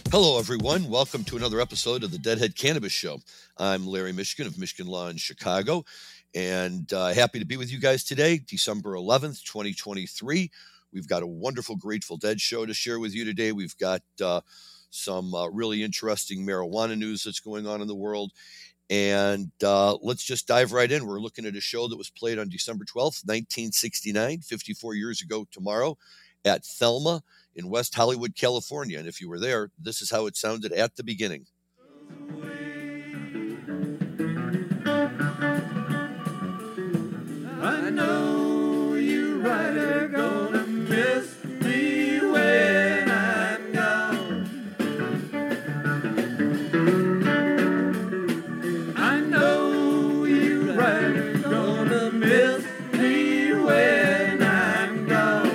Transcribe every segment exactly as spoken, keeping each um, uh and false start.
Hello, everyone. Welcome to another episode of the Deadhead Cannabis Show. I'm Larry Michigan of Michigan Law in Chicago, and uh, happy to be with you guys today, December eleventh, twenty twenty-three. We've got a wonderful Grateful Dead show to share with you today. We've got uh, some uh, really interesting marijuana news that's going on in the world, and uh, let's just dive right in. We're looking at a show that was played on December twelfth, nineteen sixty-nine, fifty-four years ago tomorrow, at Thelma in West Hollywood, California. And if you were there, this is how it sounded at the beginning. I know you right are gonna miss me when I'm gone. I know you right are gonna miss me when I'm gone.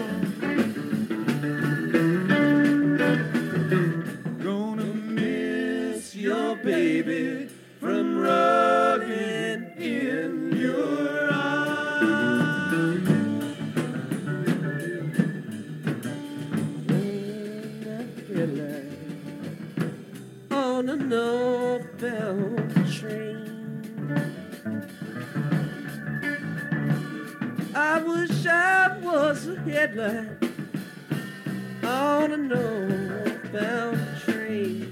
Gonna miss your baby from rugging in your arms. On a northbound train, I wish I was a headlight on a northbound train.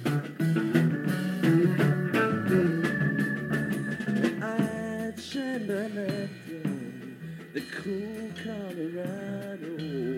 I'd shine my light on the cool Colorado.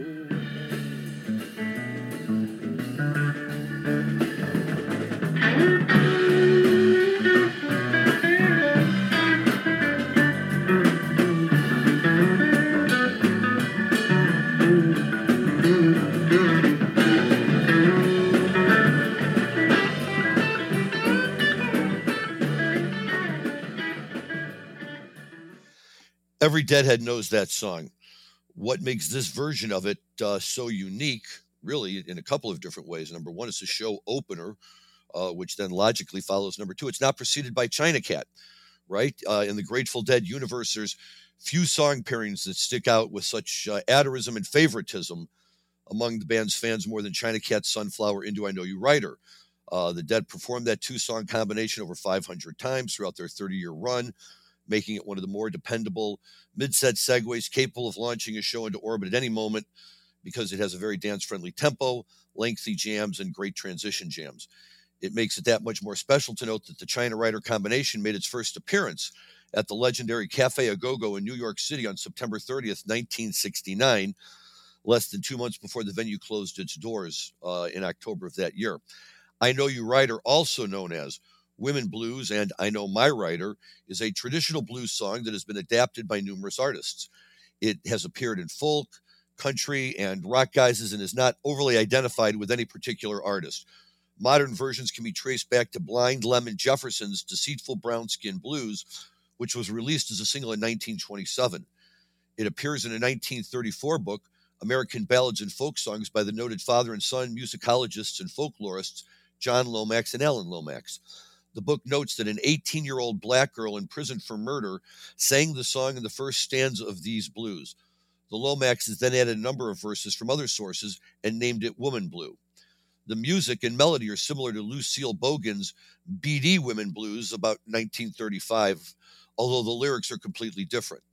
Every Deadhead knows that song. What makes this version of it uh, so unique, really, in a couple of different ways. Number one, it's a show opener, uh, which then logically follows number two. It's not preceded by China Cat, right? Uh, in the Grateful Dead universe, there's few song pairings that stick out with such uh, adorism and favoritism among the band's fans more than China Cat's Sunflower into I Know You Writer. Uh, the Dead performed that two-song combination over five hundred times throughout their thirty-year run, making it one of the more dependable mid-set segues capable of launching a show into orbit at any moment because it has a very dance-friendly tempo, lengthy jams, and great transition jams. It makes it that much more special to note that the China Rider combination made its first appearance at the legendary Cafe A Go-Go in New York City on September thirtieth, nineteen sixty-nine, less than two months before the venue closed its doors uh, in October of that year. I Know You Rider, also known as Women Blues and I Know My Writer, is a traditional blues song that has been adapted by numerous artists. It has appeared in folk, country, and rock guises and is not overly identified with any particular artist. Modern versions can be traced back to Blind Lemon Jefferson's Deceitful Brown Skin Blues, which was released as a single in nineteen twenty-seven. It appears in a nineteen thirty-four book, American Ballads and Folk Songs, by the noted father and son musicologists and folklorists John Lomax and Alan Lomax. The book notes that an eighteen-year-old black girl imprisoned for murder sang the song in the first stanza of these blues. The Lomaxes then added a number of verses from other sources and named it Woman Blue. The music and melody are similar to Lucille Bogan's B D Women Blues about nineteen thirty-five, although the lyrics are completely different.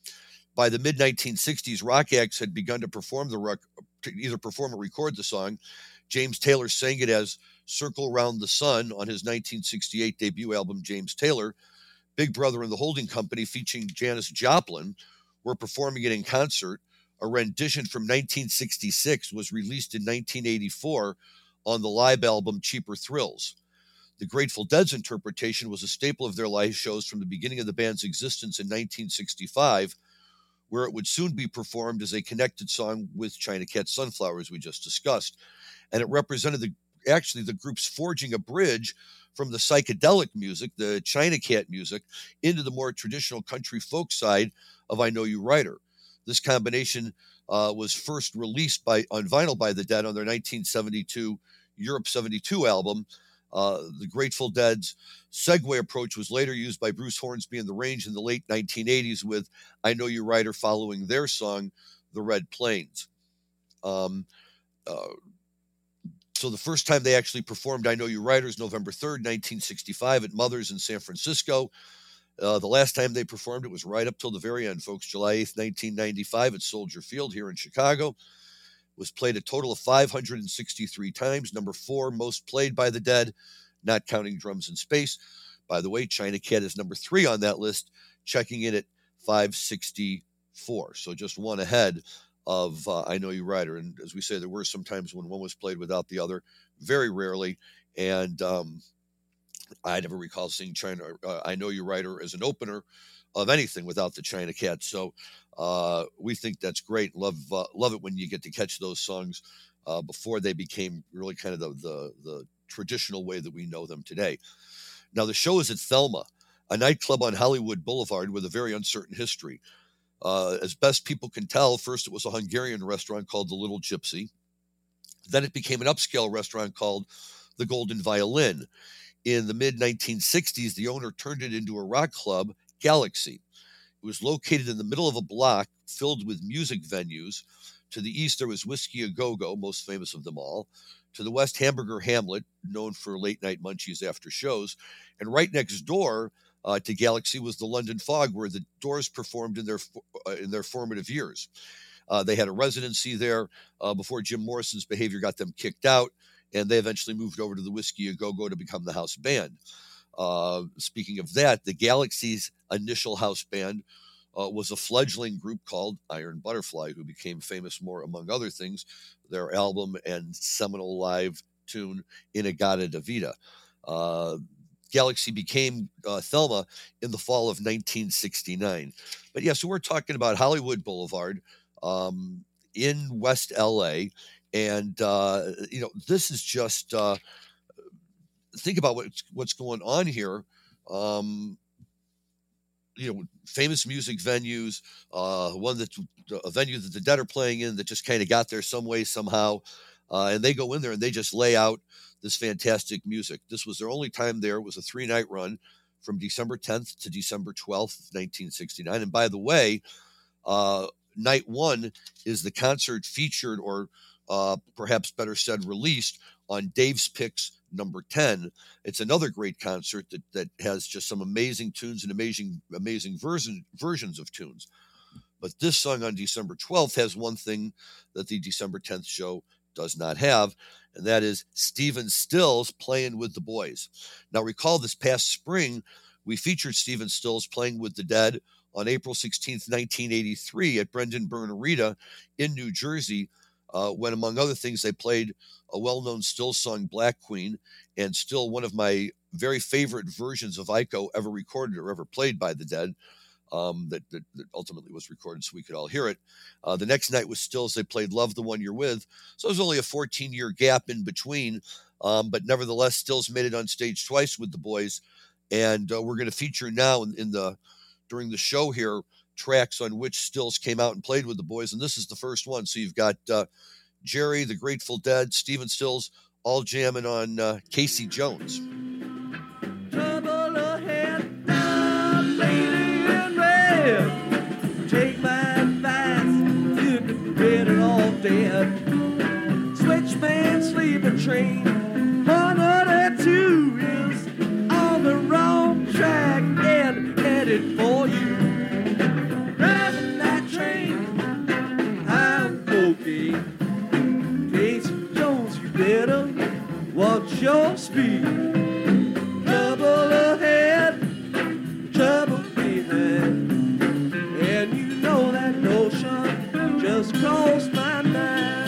By the mid nineteen sixties, rock acts had begun to perform the rec- to either perform or record the song. James Taylor sang it as Circle Round the Sun on his nineteen sixty-eight debut album, James Taylor. Big Brother and the Holding Company, featuring Janis Joplin, were performing it in concert. A rendition from nineteen sixty-six was released in nineteen eighty-four on the live album Cheaper Thrills. The Grateful Dead's interpretation was a staple of their live shows from the beginning of the band's existence in nineteen sixty-five, where it would soon be performed as a connected song with China Cat's Sunflower, as we just discussed. And it represented the actually the group's forging a bridge from the psychedelic music, the China Cat music, into the more traditional country folk side of I Know You Writer. This combination uh, was first released by on vinyl by the Dead on their nineteen seventy-two Europe seventy-two album. Uh, the Grateful Dead's segue approach was later used by Bruce Hornsby and the Range in the late nineteen eighties with I Know You Writer following their song, The Red Plains. Um, uh, so the first time they actually performed I Know You Rider is November third, nineteen sixty-five at Mother's in San Francisco. Uh, the last time they performed it was right up till the very end, folks. July eighth, nineteen ninety-five at Soldier Field here in Chicago. It was played a total of five hundred sixty-three times. Number four most played by the Dead, not counting Drums in Space. By the way, China Cat is number three on that list, checking in at five sixty-four. So just one ahead of uh, I Know You Rider. And as we say, there were some times when one was played without the other, very rarely. And um, I never recall seeing China uh, I Know You Rider as an opener of anything without the China Cat. So uh, we think that's great. Love uh, love it when you get to catch those songs uh, before they became really kind of the, the the traditional way that we know them today. Now, the show is at Thelma, a nightclub on Hollywood Boulevard with a very uncertain history. Uh, as best people can tell, first it was a Hungarian restaurant called the Little Gypsy. Then it became an upscale restaurant called the Golden Violin. In the mid nineteen sixties, the owner turned it into a rock club, Galaxy. It was located in the middle of a block filled with music venues. To the east, there was Whiskey A Go-Go, most famous of them all. To the west, Hamburger Hamlet, known for late-night munchies after shows. And right next door uh, to Galaxy was the London Fog, where the Doors performed in their uh, in their formative years. Uh, they had a residency there uh, before Jim Morrison's behavior got them kicked out, and they eventually moved over to the Whiskey A Go-Go to become the house band. Uh, speaking of that, the Galaxy's initial house band uh, was a fledgling group called Iron Butterfly, who became famous more, among other things, their album and seminal live tune, Inagata da Vida. Uh, Galaxy became uh, Thelma in the fall of nineteen sixty-nine. But yeah, so we're talking about Hollywood Boulevard um, in West L A. And, uh, you know, this is just, uh, think about what's, what's going on here. Um, you know, famous music venues, uh, one that's a venue that the Dead are playing in that just kind of got there some way, somehow. Uh, and they go in there and they just lay out this fantastic music. This was their only time there. It was a three night run from December tenth to December twelfth, nineteen sixty-nine. And by the way, uh, night one is the concert featured, or uh, perhaps better said, released on Dave's Picks number ten. It's another great concert that, that has just some amazing tunes and amazing, amazing version, versions of tunes. But this song on December twelfth has one thing that the December tenth show does not have, and that is Stephen Stills playing with the Boys. Now, recall this past spring, we featured Stephen Stills playing with the Dead on April sixteenth, nineteen eighty-three at Brendan Byrne Arena in New Jersey, uh, when, among other things, they played a well-known Stills song, Black Queen, and still one of my very favorite versions of Ico ever recorded or ever played by the Dead. Um, that, that, that ultimately was recorded so we could all hear it. Uh, the next night was Stills. They played Love the One You're With. So there's only a fourteen-year gap in between. Um, but nevertheless, Stills made it on stage twice with the Boys. And uh, we're going to feature now in, in the during the show here tracks on which Stills came out and played with the Boys. And this is the first one. So you've got uh, Jerry, the Grateful Dead, Stephen Stills, all jamming on uh, Casey Jones. Trouble ahead, down, lady. Take my advice, you could get it all dead. Switchman, sleeping train, one oh two is on the wrong track and headed for you. Driving that train, I'm okay. Casey Jones, you better watch your speed. Trouble ahead, trouble behind. And you know that notion just crossed my mind.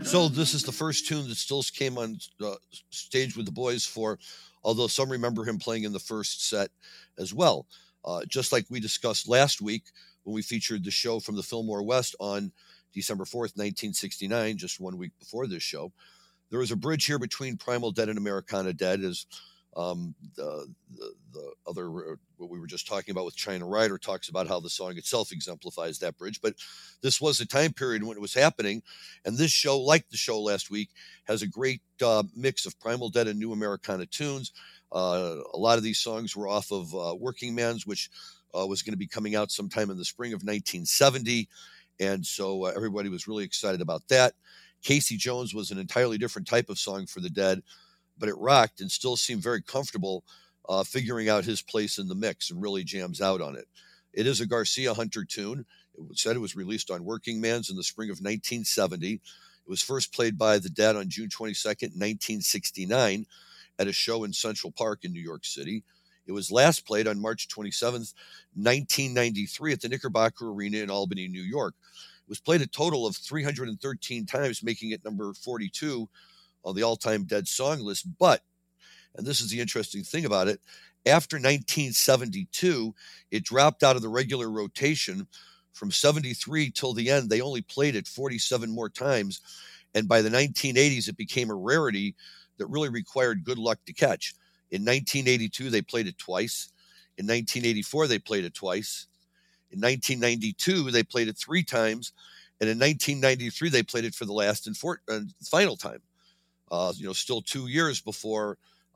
So this is the first tune that Stills came on uh, stage with the boys for, although some remember him playing in the first set as well. Uh, just like we discussed last week when we featured the show from the Fillmore West on December fourth, nineteen sixty-nine, just one week before this show. There was a bridge here between Primal Dead and Americana Dead, as um, the, the, the other, uh, what we were just talking about with China Rider talks about how the song itself exemplifies that bridge. But this was a time period when it was happening. And this show, like the show last week, has a great uh, mix of Primal Dead and New Americana tunes. Uh, a lot of these songs were off of uh, Working Man's, which uh, was going to be coming out sometime in the spring of nineteen seventy. And so uh, everybody was really excited about that. Casey Jones was an entirely different type of song for the Dead, but it rocked and still seemed very comfortable uh, figuring out his place in the mix and really jams out on it. It is a Garcia Hunter tune. It said it was released on Working Man's in the spring of nineteen seventy. It was first played by the Dead on June twenty-second, nineteen sixty-nine at a show in Central Park in New York City. It was last played on March twenty-seventh, nineteen ninety-three at the Knickerbocker Arena in Albany, New York. It was played a total of three hundred thirteen times, making it number forty-two on the all-time Dead song list. But, and this is the interesting thing about it, after nineteen seventy-two, it dropped out of the regular rotation. From seventy-three till the end, they only played it forty-seven more times. And by the nineteen eighties, it became a rarity that really required good luck to catch. In nineteen eighty-two, they played it twice. In nineteen eighty-four, they played it twice. In nineteen ninety-two, they played it three times. And in nineteen ninety-three, they played it for the last and, fourth, and final time. Uh, you know, still two years before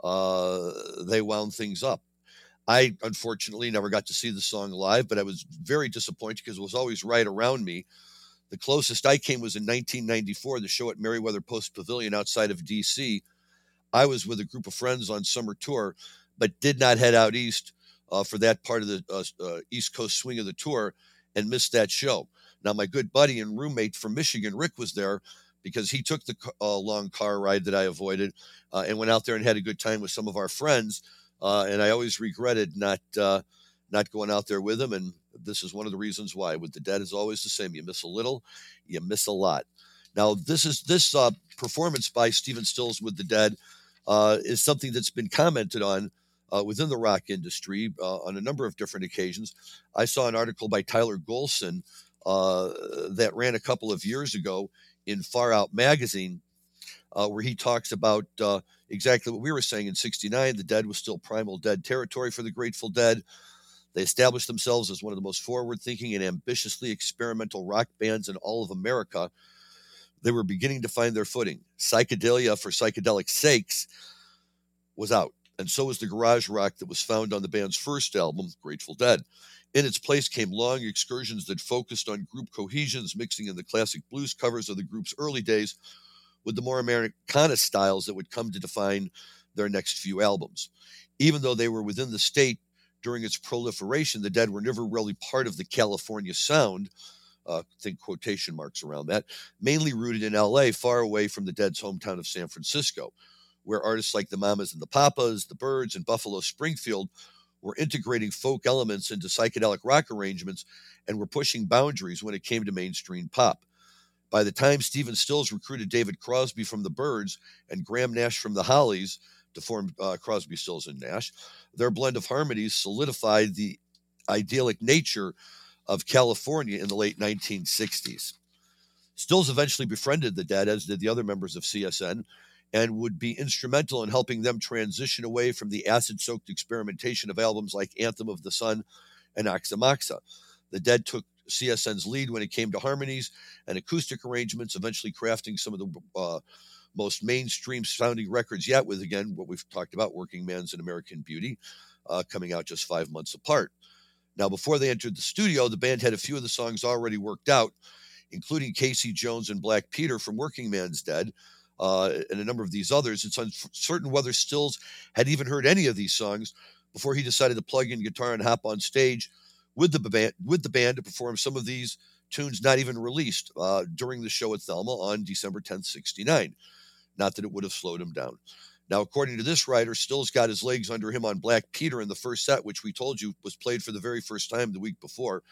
uh, they wound things up. I, unfortunately, never got to see the song live, but I was very disappointed because it was always right around me. The closest I came was in nineteen ninety-four, the show at Merriweather Post Pavilion outside of D C. I was with a group of friends on summer tour, but did not head out east uh, for that part of the uh, uh, East Coast swing of the tour and missed that show. Now, my good buddy and roommate from Michigan, Rick, was there because he took the uh, long car ride that I avoided uh, and went out there and had a good time with some of our friends. Uh, and I always regretted not uh, not going out there with him. And this is one of the reasons why. With the Dead, is always the same. You miss a little, you miss a lot. Now, this is this uh, performance by Stephen Stills with the Dead uh, is something that's been commented on uh, within the rock industry uh, on a number of different occasions. I saw an article by Tyler Golson uh, that ran a couple of years ago in Far Out magazine, uh, where he talks about uh, exactly what we were saying in sixty-nine. The Dead was still primal Dead territory for the Grateful Dead. They established themselves as one of the most forward-thinking and ambitiously experimental rock bands in all of America. They were beginning to find their footing. Psychedelia for psychedelic sakes was out, and so was the garage rock that was found on the band's first album, Grateful Dead. In its place came long excursions that focused on group cohesions, mixing in the classic blues covers of the group's early days with the more Americana styles that would come to define their next few albums. Even though they were within the state during its proliferation, the Dead were never really part of the California sound, uh, think quotation marks around that, mainly rooted in L A, far away from the Dead's hometown of San Francisco, where artists like the Mamas and the Papas, the Byrds, and Buffalo Springfield were integrating folk elements into psychedelic rock arrangements and were pushing boundaries when it came to mainstream pop. By the time Stephen Stills recruited David Crosby from the Byrds and Graham Nash from the Hollies to form uh, Crosby, Stills, and Nash, their blend of harmonies solidified the idyllic nature of California in the late nineteen sixties. Stills eventually befriended the Dead, as did the other members of C S N, and would be instrumental in helping them transition away from the acid-soaked experimentation of albums like Anthem of the Sun and Oxymoxa. The Dead took C S N's lead when it came to harmonies and acoustic arrangements, eventually crafting some of the uh, most mainstream-sounding records yet, with, again, what we've talked about, Working Man's and American Beauty, uh, coming out just five months apart. Now, before they entered the studio, the band had a few of the songs already worked out, including Casey Jones and Black Peter from Working Man's Dead, uh, and a number of these others. It's uncertain whether Stills had even heard any of these songs before he decided to plug in guitar and hop on stage with the band, with the band to perform some of these tunes not even released uh, during the show at Thelma on December tenth, sixty-nine. Not that it would have slowed him down. Now, according to this writer, Stills got his legs under him on Black Peter in the first set, which we told you was played for the very first time the week before.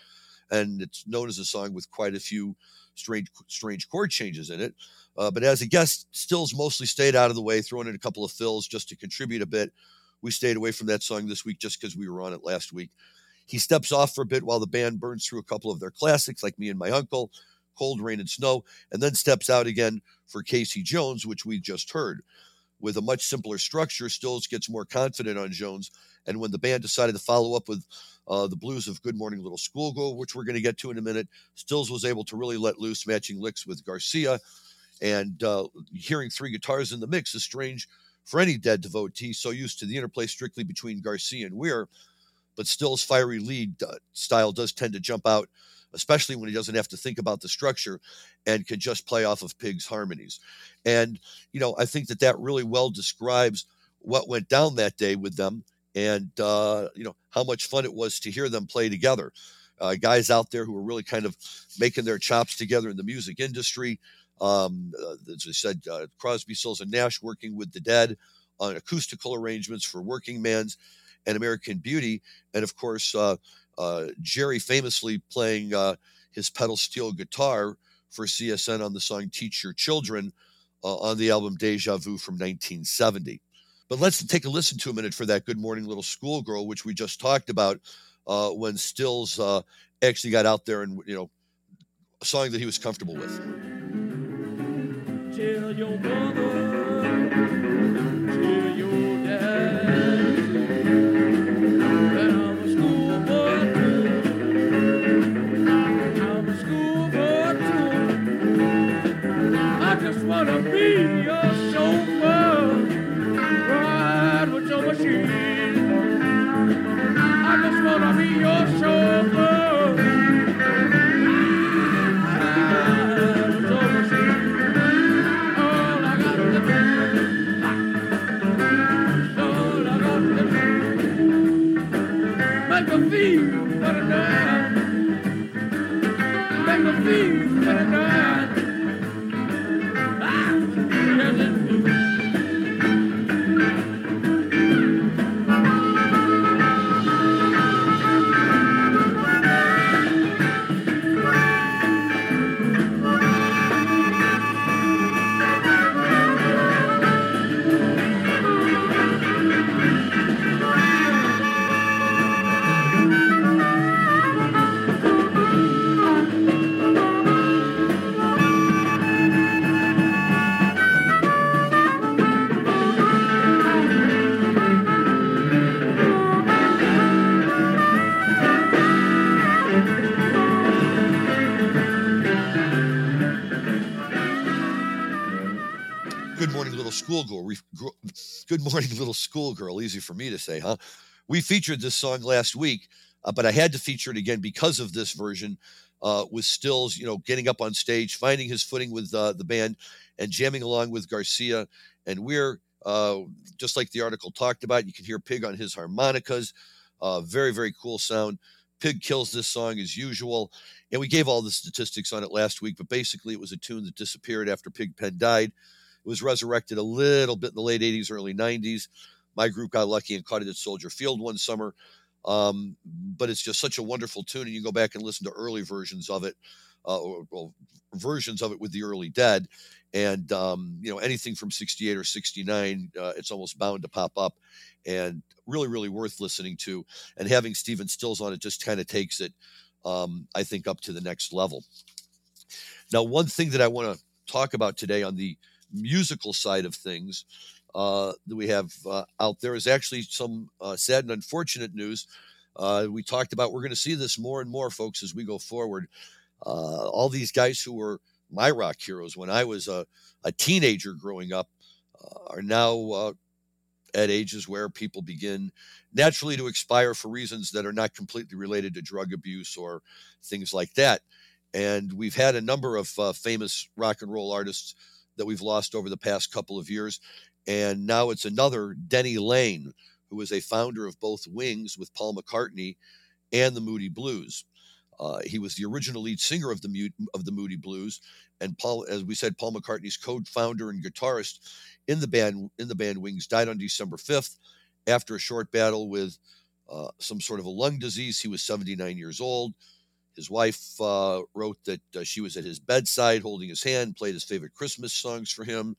and it's known as a song with quite a few strange strange chord changes in it. Uh, but as a guest, Stills mostly stayed out of the way, throwing in a couple of fills just to contribute a bit. We stayed away from that song this week just because we were on it last week. He steps off for a bit while the band burns through a couple of their classics, like Me and My Uncle, Cold Rain and Snow, and then steps out again for Casey Jones, which we just heard. With a much simpler structure, Stills gets more confident on Jones, and when the band decided to follow up with uh, the blues of Good Morning Little Schoolgirl, which we're going to get to in a minute, Stills was able to really let loose, matching licks with Garcia, and uh, hearing three guitars in the mix is strange for any Dead devotee so used to the interplay strictly between Garcia and Weir, but Stills' fiery lead uh, style does tend to jump out, especially when he doesn't have to think about the structure and can just play off of Pig's harmonies. And, you know, I think that that really well describes what went down that day with them and, uh, you know, how much fun it was to hear them play together. Uh, guys out there who were really kind of making their chops together in the music industry. Um, uh, as I said, uh, Crosby, Stills, and Nash working with the Dead on acoustical arrangements for Working Man's and American Beauty. And, of course, uh, uh, Jerry famously playing uh, his pedal steel guitar for C S N on the song Teach Your Children uh, on the album Deja Vu from nineteen seventy. But let's take a listen to a minute for that Good Morning Little Schoolgirl, which we just talked about uh, when Stills uh, actually got out there and, you know, a song that he was comfortable with. Tell your mother, tell your dad, that I'm a schoolboy too. I'm a schoolboy too. I just wanna be your chauffeur, ride with your machine. I just wanna be your chauffeur. Make a feel what a dime. Make a feel what a dime. Ah, yes, it do. Schoolgirl. Good Morning Little Schoolgirl. Easy for me to say, huh? We featured this song last week, uh, but I had to feature it again because of this version uh, with Stills, you know, getting up on stage, finding his footing with uh, the band, and jamming along with Garcia. And Weir, uh, just like the article talked about, you can hear Pig on his harmonicas. Uh, very, very cool sound. Pig kills this song as usual. And we gave all the statistics on it last week, but basically it was a tune that disappeared after Pigpen died. It was resurrected a little bit in the late eighties, early nineties. My group got lucky and caught it at Soldier Field one summer. Um, but it's just such a wonderful tune, and you go back and listen to early versions of it, uh, or, or versions of it with the early Dead. And, um, you know, anything from sixty-eight or sixty-nine, uh, it's almost bound to pop up, and really, really worth listening to. And having Stephen Stills on it just kind of takes it, um, I think, up to the next level. Now, one thing that I want to talk about today on the musical side of things uh, that we have uh, out there is actually some uh, sad and unfortunate news. Uh, we talked about we're going to see this more and more, folks, as we go forward. Uh, all these guys who were my rock heroes when I was a, a teenager growing up uh, are now uh, at ages where people begin naturally to expire for reasons that are not completely related to drug abuse or things like that. And we've had a number of uh, famous rock and roll artists that we've lost over the past couple of years. And now it's another, Denny Laine, who was a founder of both Wings with Paul McCartney and the Moody Blues. Uh, he was the original lead singer of the of the Moody Blues, and Paul, as we said, Paul McCartney's co-founder and guitarist in the band in the band Wings, died on December fifth after a short battle with uh, some sort of a lung disease. He was seventy-nine years old. His wife uh, wrote that uh, she was at his bedside holding his hand, played his favorite Christmas songs for him.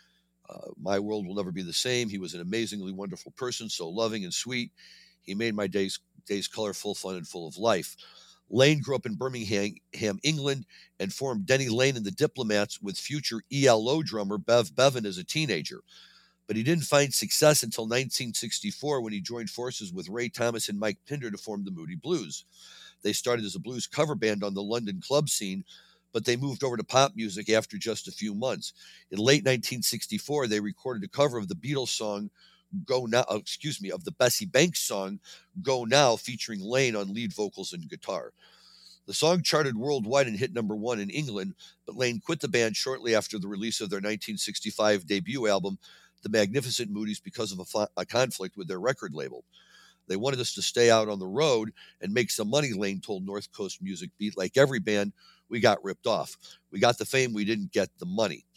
Uh, my world will never be the same. He was an amazingly wonderful person, so loving and sweet. He made my days days colorful, fun, and full of life. Lane grew up in Birmingham, England, and formed Denny Laine and the Diplomats with future E L O drummer Bev Bevan as a teenager. But he didn't find success until nineteen sixty-four when he joined forces with Ray Thomas and Mike Pinder to form the Moody Blues. They started as a blues cover band on the London club scene, but they moved over to pop music after just a few months. In late nineteen sixty-four, they recorded a cover of the Beatles song Go Now, excuse me, of the Bessie Banks song Go Now, featuring Lane on lead vocals and guitar. The song charted worldwide and hit number one in England, but Lane quit the band shortly after the release of their nineteen sixty-five debut album, The Magnificent Moodies, because of a, fo- a conflict with their record label. They wanted us to stay out on the road and make some money, Lane told North Coast Music Beat. Like every band, we got ripped off. We got the fame, we didn't get the money.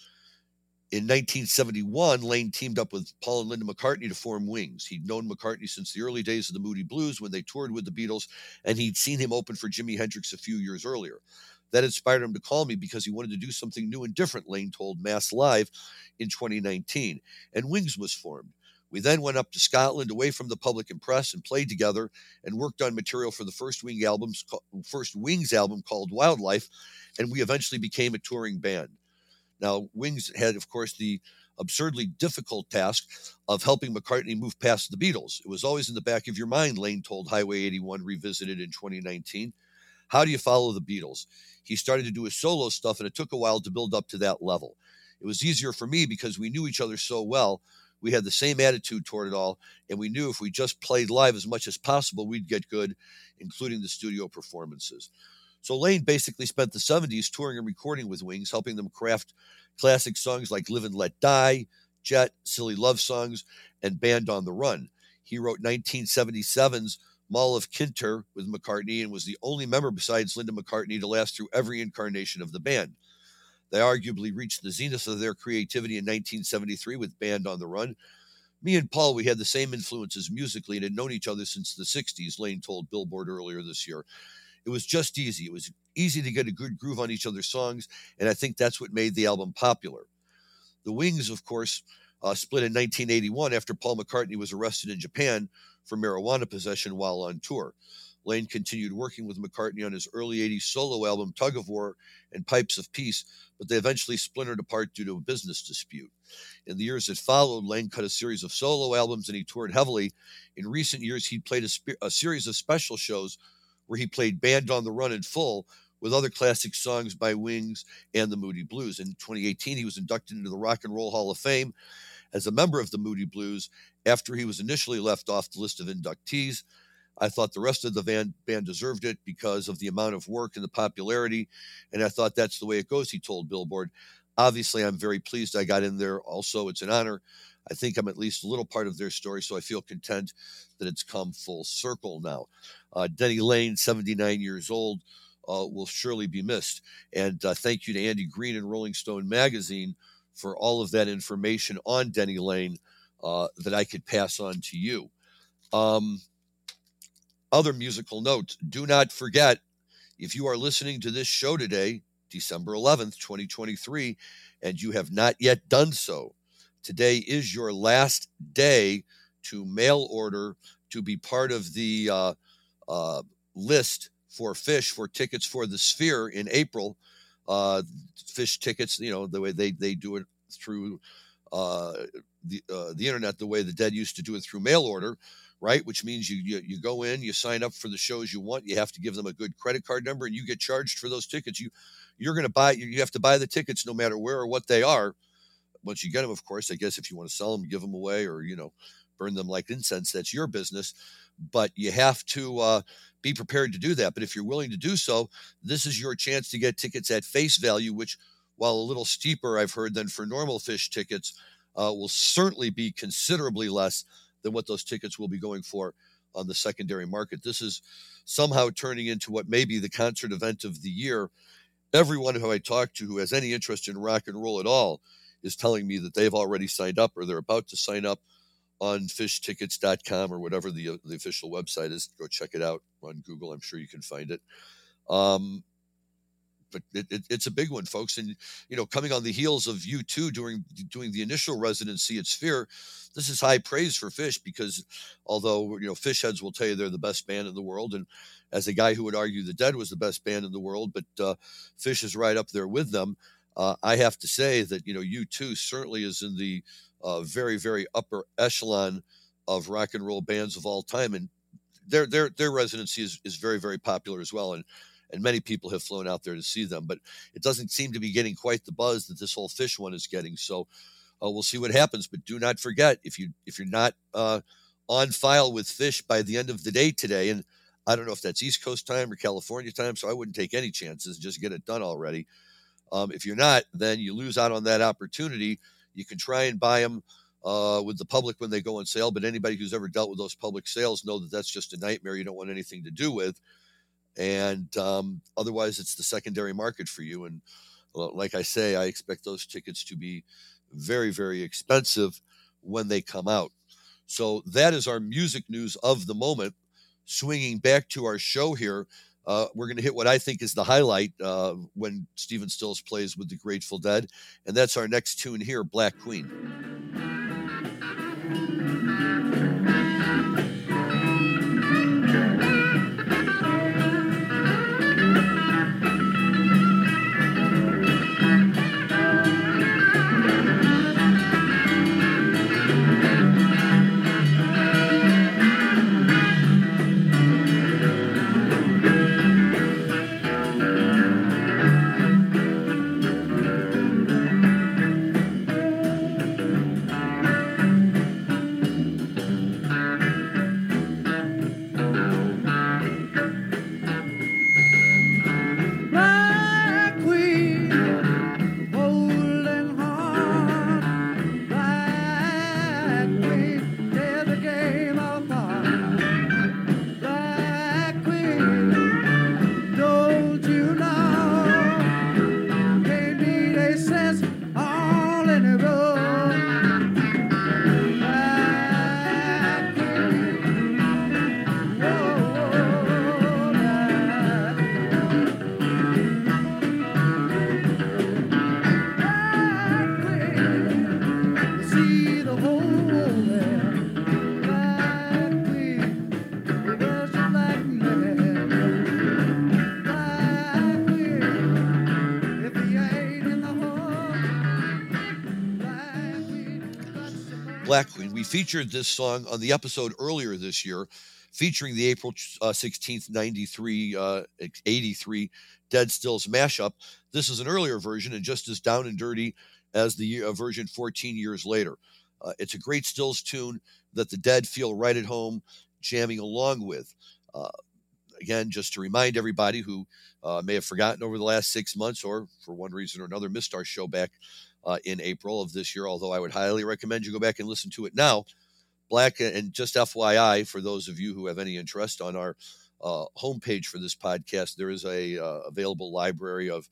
In nineteen seventy-one, Lane teamed up with Paul and Linda McCartney to form Wings. He'd known McCartney since the early days of the Moody Blues when they toured with the Beatles, and he'd seen him open for Jimi Hendrix a few years earlier. That inspired him to call me because he wanted to do something new and different, Lane told Mass Live in twenty nineteen, and Wings was formed. We then went up to Scotland, away from the public and press, and played together and worked on material for the first Wing albums, first Wings album called Wildlife, and we eventually became a touring band. Now, Wings had, of course, the absurdly difficult task of helping McCartney move past the Beatles. It was always in the back of your mind, Lane told Highway eighty-one Revisited in twenty nineteen. How do you follow the Beatles? He started to do his solo stuff, and it took a while to build up to that level. It was easier for me because we knew each other so well. We had the same attitude toward it all, and we knew if we just played live as much as possible, we'd get good, including the studio performances. So Lane basically spent the seventies touring and recording with Wings, helping them craft classic songs like Live and Let Die, Jet, Silly Love Songs, and Band on the Run. He wrote nineteen seventy-seven's Mall of Kintyre with McCartney and was the only member besides Linda McCartney to last through every incarnation of the band. They arguably reached the zenith of their creativity in nineteen seventy-three with Band on the Run. Me and Paul, we had the same influences musically and had known each other since the sixties, Lane told Billboard earlier this year. It was just easy. It was easy to get a good groove on each other's songs, and I think that's what made the album popular. The Wings, of course, uh, split in nineteen eighty-one after Paul McCartney was arrested in Japan for marijuana possession while on tour. Lane continued working with McCartney on his early eighties solo album Tug of War and Pipes of Peace, but they eventually splintered apart due to a business dispute. In the years that followed, Lane cut a series of solo albums and he toured heavily. In recent years, he'd played a, spe- a series of special shows where he played Band on the Run in full with other classic songs by Wings and the Moody Blues. In twenty eighteen, he was inducted into the Rock and Roll Hall of Fame as a member of the Moody Blues after he was initially left off the list of inductees. I thought the rest of the band, band deserved it because of the amount of work and the popularity, and I thought that's the way it goes, he told Billboard. Obviously, I'm very pleased I got in there. Also, it's an honor. I think I'm at least a little part of their story, so I feel content that it's come full circle now. Uh, Denny Laine, seventy-nine years old, uh, will surely be missed. And uh, thank you to Andy Green and Rolling Stone Magazine for all of that information on Denny Laine uh, that I could pass on to you. Um, other musical notes, do not forget, if you are listening to this show today, December eleventh, twenty twenty-three, and you have not yet done so, today is your last day to mail order to be part of the uh, uh, list for Phish for tickets for the Sphere in April. Uh, Phish tickets, you know, the way they, they do it through uh, the uh, the internet, the way the Dead used to do it through mail order, right? Which means you, you you go in, you sign up for the shows you want. You have to give them a good credit card number, and you get charged for those tickets. You you're going to buy. You have to buy the tickets no matter where or what they are. Once you get them, of course, I guess if you want to sell them, give them away, or you know, burn them like incense. That's your business. But you have to uh, be prepared to do that. But if you're willing to do so, this is your chance to get tickets at face value, which, while a little steeper, I've heard, than for normal Phish tickets, uh, will certainly be considerably less than what those tickets will be going for on the secondary market. This is somehow turning into what may be the concert event of the year. Everyone who I talk to who has any interest in rock and roll at all is telling me that they've already signed up or they're about to sign up on phish tickets dot com or whatever the, the official website is. Go check it out on Google. I'm sure you can find it. Um, but it, it, it's a big one, folks. And, you know, coming on the heels of U two during doing the initial residency at Sphere, this is high praise for Phish because although, you know, Phish heads will tell you they're the best band in the world. And as a guy who would argue the Dead was the best band in the world, but uh, Phish is right up there with them. Uh, I have to say that, you know, U two certainly is in the uh, very, very upper echelon of rock and roll bands of all time. And their their their residency is, is very, very popular as well. And and many people have flown out there to see them, but it doesn't seem to be getting quite the buzz that this whole Phish one is getting. So uh, we'll see what happens. But do not forget, if you if you're not uh, on file with Phish by the end of the day today, and I don't know if that's East Coast time or California time, so I wouldn't take any chances. Just get it done already. Um, if you're not, then you lose out on that opportunity. You can try and buy them uh, with the public when they go on sale, but anybody who's ever dealt with those public sales know that that's just a nightmare you don't want anything to do with. And um, otherwise, it's the secondary market for you. And well, like I say, I expect those tickets to be very, very expensive when they come out. So that is our music news of the moment. Swinging back to our show here, uh, we're going to hit what I think is the highlight uh, when Stephen Stills plays with the Grateful Dead. And that's our next tune here, Black Queen. Black Queen. We featured this song on the episode earlier this year, featuring the April uh, sixteenth, ninety-three, uh, eighty-three Dead Stills mashup. This is an earlier version and just as down and dirty as the uh, version fourteen years later. Uh, it's a great Stills tune that the Dead feel right at home jamming along with. Uh, again, just to remind everybody who uh, may have forgotten over the last six months or for one reason or another missed our show back Uh, in April of this year, although I would highly recommend you go back and listen to it now. Black, and just F Y I, for those of you who have any interest, on our uh, homepage for this podcast, there is a uh, available library of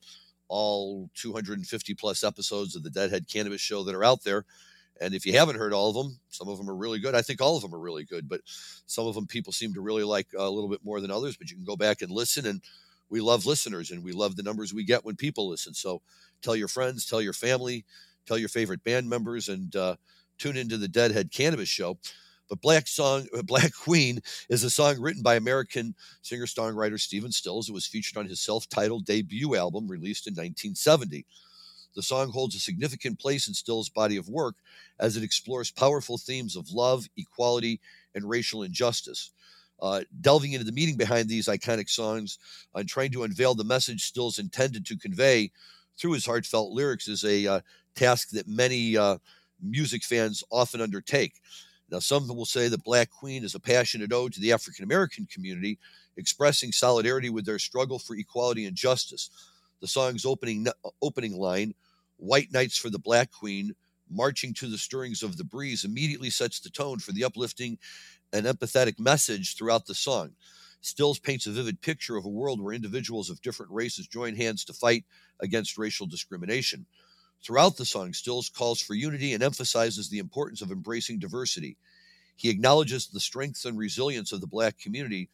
all two hundred fifty plus episodes of the Deadhead Cannabis Show that are out there. And if you haven't heard all of them, some of them are really good. I think all of them are really good, but some of them people seem to really like a little bit more than others. But you can go back and listen, and we love listeners, and we love the numbers we get when people listen. So tell your friends, tell your family, tell your favorite band members, and uh, tune into the Deadhead Cannabis Show. But Black song, Black Queen is a song written by American singer-songwriter Stephen Stills. It was featured on his self-titled debut album released in nineteen seventy. The song holds a significant place in Stills' body of work as it explores powerful themes of love, equality, and racial injustice. Uh, delving into the meaning behind these iconic songs and trying to unveil the message Stills intended to convey through his heartfelt lyrics is a uh, task that many uh, music fans often undertake. Now, some will say that Black Queen is a passionate ode to the African-American community, expressing solidarity with their struggle for equality and justice. The song's opening opening line, "White Nights for the Black Queen, marching to the stirrings of the breeze," immediately sets the tone for the uplifting and empathetic message throughout the song. Stills paints a vivid picture of a world where individuals of different races join hands to fight against racial discrimination. Throughout the song, Stills calls for unity and emphasizes the importance of embracing diversity. He acknowledges the strengths and resilience of the Black community,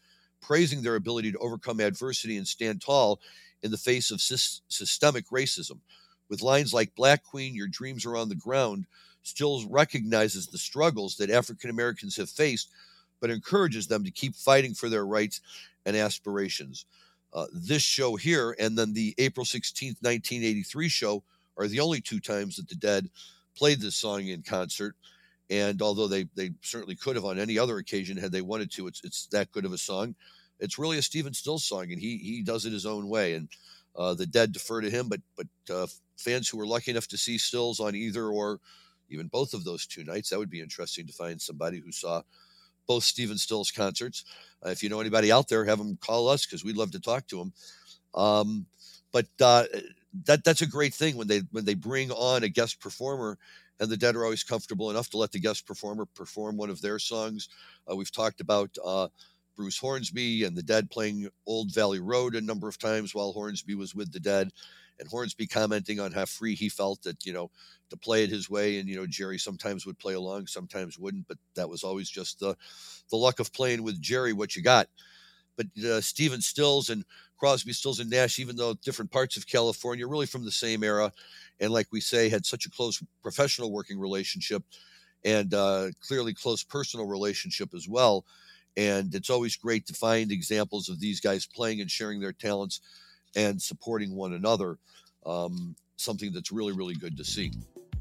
praising their ability to overcome adversity and stand tall in the face of sy- systemic racism. With lines like Black Queen, Your Dreams Are on the Ground, Stills recognizes the struggles that African Americans have faced, but encourages them to keep fighting for their rights and aspirations. Uh, this show here and then the April sixteenth, nineteen eighty-three show are the only two times that the Dead played this song in concert. And although they, they certainly could have on any other occasion had they wanted to, it's it's that good of a song. It's really a Stephen Stills song, and he he does it his own way. And uh, the Dead defer to him, but but uh, fans who were lucky enough to see Stills on either or even both of those two nights, that would be interesting to find somebody who saw both Stephen Stills concerts. Uh, if you know anybody out there, have them call us because we'd love to talk to them. Um, but uh, that that's a great thing when they when they bring on a guest performer, and the Dead are always comfortable enough to let the guest performer perform one of their songs. Uh, we've talked about uh, Bruce Hornsby and the Dead playing Old Valley Road a number of times while Hornsby was with the Dead, and Hornsby commenting on how free he felt that, you know, to play it his way. And, you know, Jerry sometimes would play along, sometimes wouldn't, but that was always just the, the luck of playing with Jerry, what you got. But uh, Stephen Stills and Crosby, Stills and Nash, even though different parts of California, really from the same era, and like we say, had such a close professional working relationship and uh, clearly close personal relationship as well. And it's always great to find examples of these guys playing and sharing their talents and supporting one another. Um, something that's really, really good to see.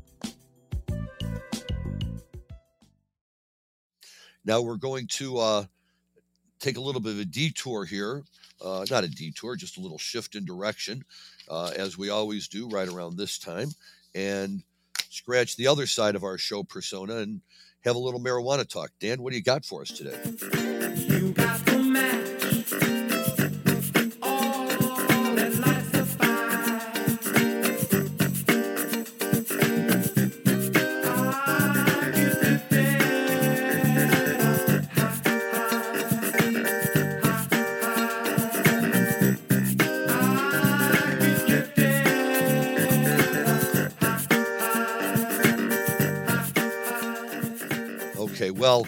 Now we're going to uh, take a little bit of a detour here. Uh, not a detour, just a little shift in direction, uh, as we always do right around this time, and scratch the other side of our show persona and have a little marijuana talk. Dan, what do you got for us today? You got the match. All that lights the fire. I get it there. Ha, Okay, well,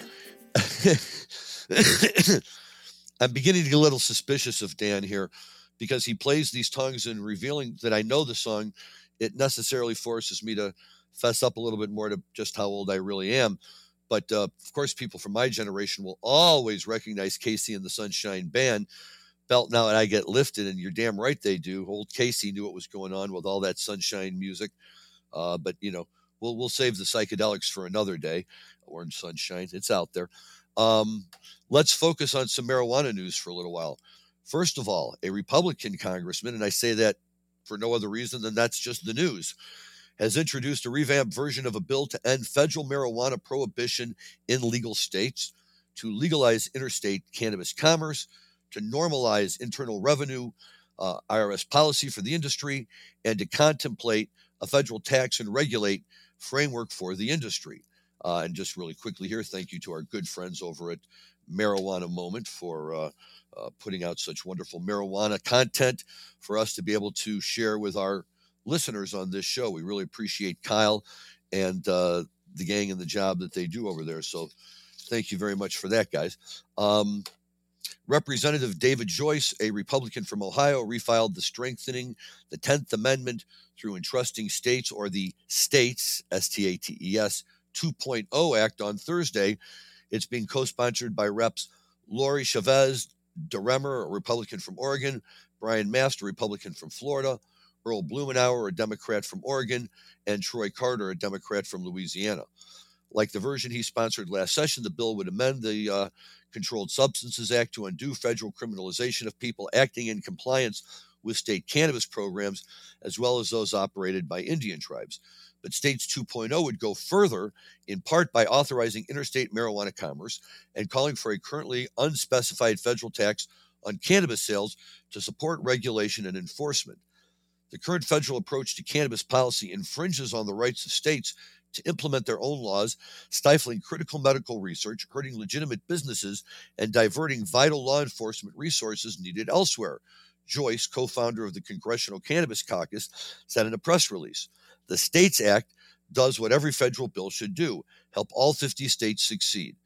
I'm beginning to get a little suspicious of Dan here because he plays these tongues and revealing that I know the song, it necessarily forces me to fess up a little bit more to just how old I really am. But uh, of course, people from my generation will always recognize Casey and the Sunshine Band. Belt Now and I Get Lifted, and you're damn right they do. Old Casey knew what was going on with all that Sunshine music. Uh, but, you know, we'll we'll save the psychedelics for another day. Orange Sunshine, it's out there. Um, let's focus on some marijuana news for a little while. First of all, a Republican congressman, and I say that for no other reason than that's just the news, has introduced a revamped version of a bill to end federal marijuana prohibition in legal states, to legalize interstate cannabis commerce, to normalize internal revenue, uh, I R S policy for the industry, and to contemplate a federal tax and regulate framework for the industry. Uh, and just really quickly here, thank you to our good friends over at Marijuana Moment for uh, uh, putting out such wonderful marijuana content for us to be able to share with our listeners on this show. We really appreciate Kyle and uh, the gang and the job that they do over there. So thank you very much for that, guys. Um, Representative David Joyce, a Republican from Ohio, refiled the Strengthening the tenth Amendment through Entrusting States, or the States, S T A T E S, two point oh Act on Thursday. It's being co-sponsored by Reps Lori Chavez DeRemer, a Republican from Oregon, Brian Mast, a Republican from Florida, Earl Blumenauer, a Democrat from Oregon, and Troy Carter, a Democrat from Louisiana. Like the version he sponsored last session, the bill would amend the uh, Controlled Substances Act to undo federal criminalization of people acting in compliance with state cannabis programs, as well as those operated by Indian tribes. But States two point oh would go further, in part by authorizing interstate marijuana commerce and calling for a currently unspecified federal tax on cannabis sales to support regulation and enforcement. The current federal approach to cannabis policy infringes on the rights of states to implement their own laws, stifling critical medical research, hurting legitimate businesses, and diverting vital law enforcement resources needed elsewhere, Joyce, co-founder of the Congressional Cannabis Caucus, said in a press release. The States Act does what every federal bill should do: help all fifty states succeed.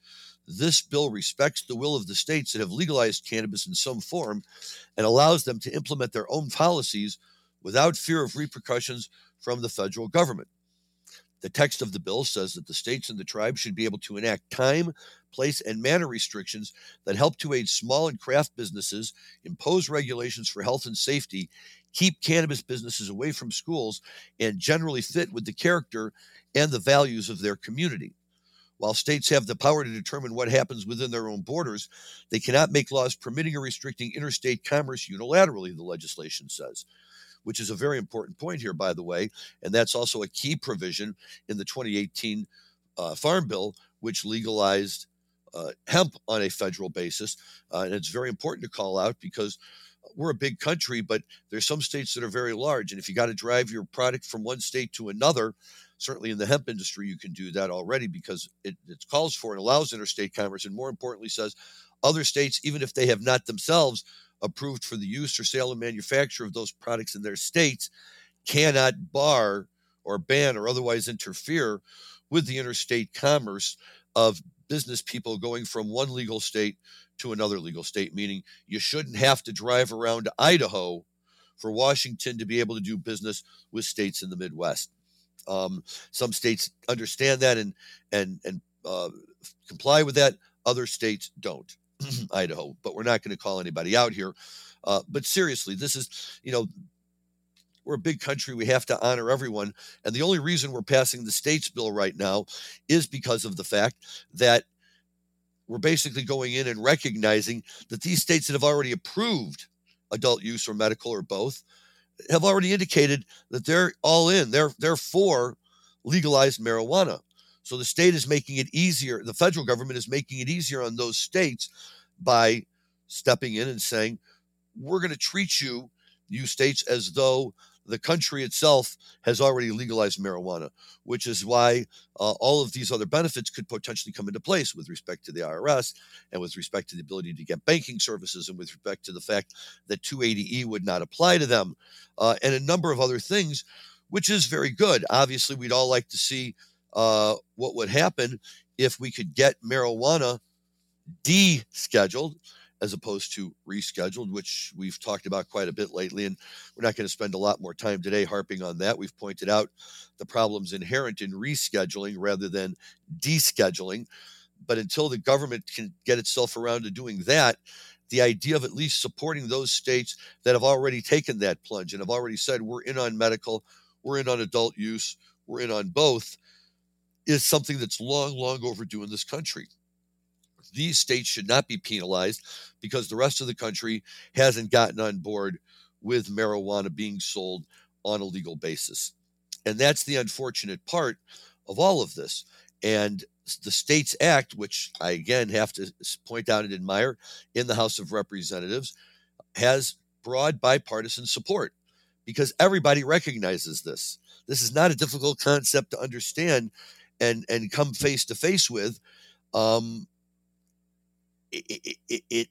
This bill respects the will of the states that have legalized cannabis in some form and allows them to implement their own policies without fear of repercussions from the federal government. The text of the bill says that the states and the tribes should be able to enact time, place, and manner restrictions that help to aid small and craft businesses, impose regulations for health and safety, keep cannabis businesses away from schools, and generally fit with the character and the values of their community. While states have the power to determine what happens within their own borders, they cannot make laws permitting or restricting interstate commerce unilaterally, the legislation says, which is a very important point here, by the way. And that's also a key provision in the twenty eighteen uh, Farm Bill, which legalized uh, hemp on a federal basis. Uh, and it's very important to call out because we're a big country, but there's some states that are very large. And if you got to drive your product from one state to another, certainly in the hemp industry, you can do that already because it, it calls for and allows interstate commerce. And more importantly, says other states, even if they have not themselves approved for the use or sale and manufacture of those products in their states, cannot bar or ban or otherwise interfere with the interstate commerce of business people going from one legal state to another legal state, meaning you shouldn't have to drive around to Idaho for Washington to be able to do business with states in the Midwest. Um, some states understand that and and and uh, comply with that. Other states don't. Idaho, but we're not going to call anybody out here. Uh, but seriously, this is, you know, we're a big country. We have to honor everyone. And the only reason we're passing the states bill right now is because of the fact that we're basically going in and recognizing that these states that have already approved adult use or medical or both have already indicated that they're all in. They're, they're for legalized marijuana. So the state is making it easier. The federal government is making it easier on those states by stepping in and saying, we're going to treat you, you states, as though the country itself has already legalized marijuana, which is why uh, all of these other benefits could potentially come into place with respect to the I R S and with respect to the ability to get banking services and with respect to the fact that two eighty E would not apply to them uh, and a number of other things, which is very good. Obviously, we'd all like to see uh, what would happen if we could get marijuana descheduled as opposed to rescheduled, which we've talked about quite a bit lately. And we're not going to spend a lot more time today harping on that. We've pointed out the problems inherent in rescheduling rather than descheduling. But until the government can get itself around to doing that, the idea of at least supporting those states that have already taken that plunge and have already said, we're in on medical, we're in on adult use, we're in on both, is something that's long, long overdue in this country. These states should not be penalized because the rest of the country hasn't gotten on board with marijuana being sold on a legal basis. And that's the unfortunate part of all of this. And the States Act, which I again have to point out and admire in the House of Representatives, has broad bipartisan support because everybody recognizes this. This is not a difficult concept to understand and, and come face to face with. Um, It, it, it,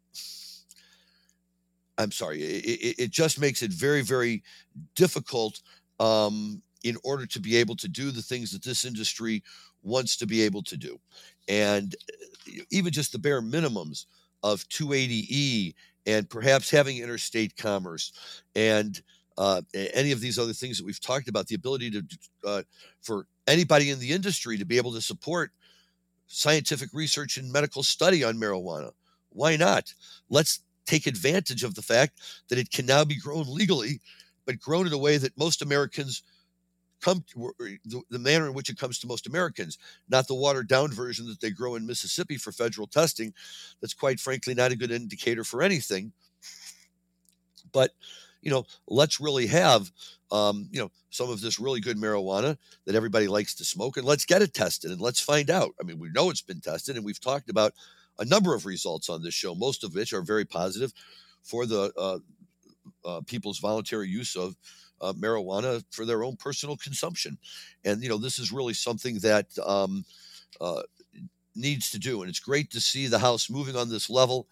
I'm sorry, it, it just makes it very, very difficult um, in order to be able to do the things that this industry wants to be able to do. And even just the bare minimums of two eighty E and perhaps having interstate commerce and uh, any of these other things that we've talked about, the ability to uh, for anybody in the industry to be able to support scientific research and medical study on marijuana. Why not? Let's take advantage of the fact that it can now be grown legally, but grown in a way that most Americans come to, the, the manner in which it comes to most Americans, not the watered down version that they grow in Mississippi for federal testing. That's quite frankly not a good indicator for anything. But, you know, let's really have, um, you know, some of this really good marijuana that everybody likes to smoke, and let's get it tested and let's find out. I mean, we know it's been tested, and we've talked about a number of results on this show, most of which are very positive for the uh, uh, people's voluntary use of uh, marijuana for their own personal consumption. And, you know, this is really something that um, uh, needs to do. And it's great to see the House moving on this level.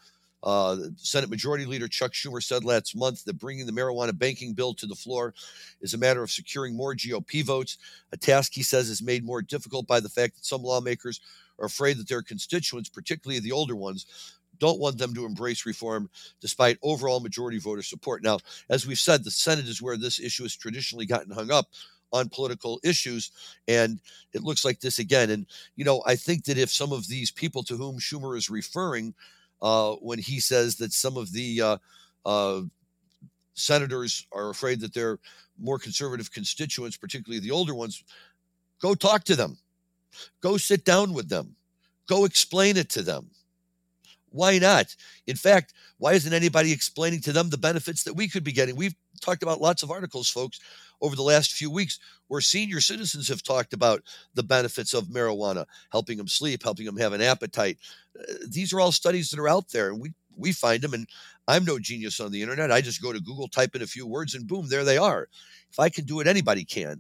Uh, Senate Majority Leader Chuck Schumer said last month that bringing the marijuana banking bill to the floor is a matter of securing more G O P votes, a task he says is made more difficult by the fact that some lawmakers are afraid that their constituents, particularly the older ones, don't want them to embrace reform despite overall majority voter support. Now, as we've said, the Senate is where this issue has traditionally gotten hung up on political issues, and it looks like this again. And, you know, I think that if some of these people to whom Schumer is referring, uh, when he says that some of the uh, uh, senators are afraid that their more conservative constituents, particularly the older ones, go talk to them. Go sit down with them. Go explain it to them. Why not? In fact, why isn't anybody explaining to them the benefits that we could be getting? We've talked about lots of articles, folks, over the last few weeks where senior citizens have talked about the benefits of marijuana, helping them sleep, helping them have an appetite. Uh, these are all studies that are out there, and we, we find them. And I'm no genius on the internet. I just go to Google, type in a few words, and boom, there they are. If I can do it, anybody can.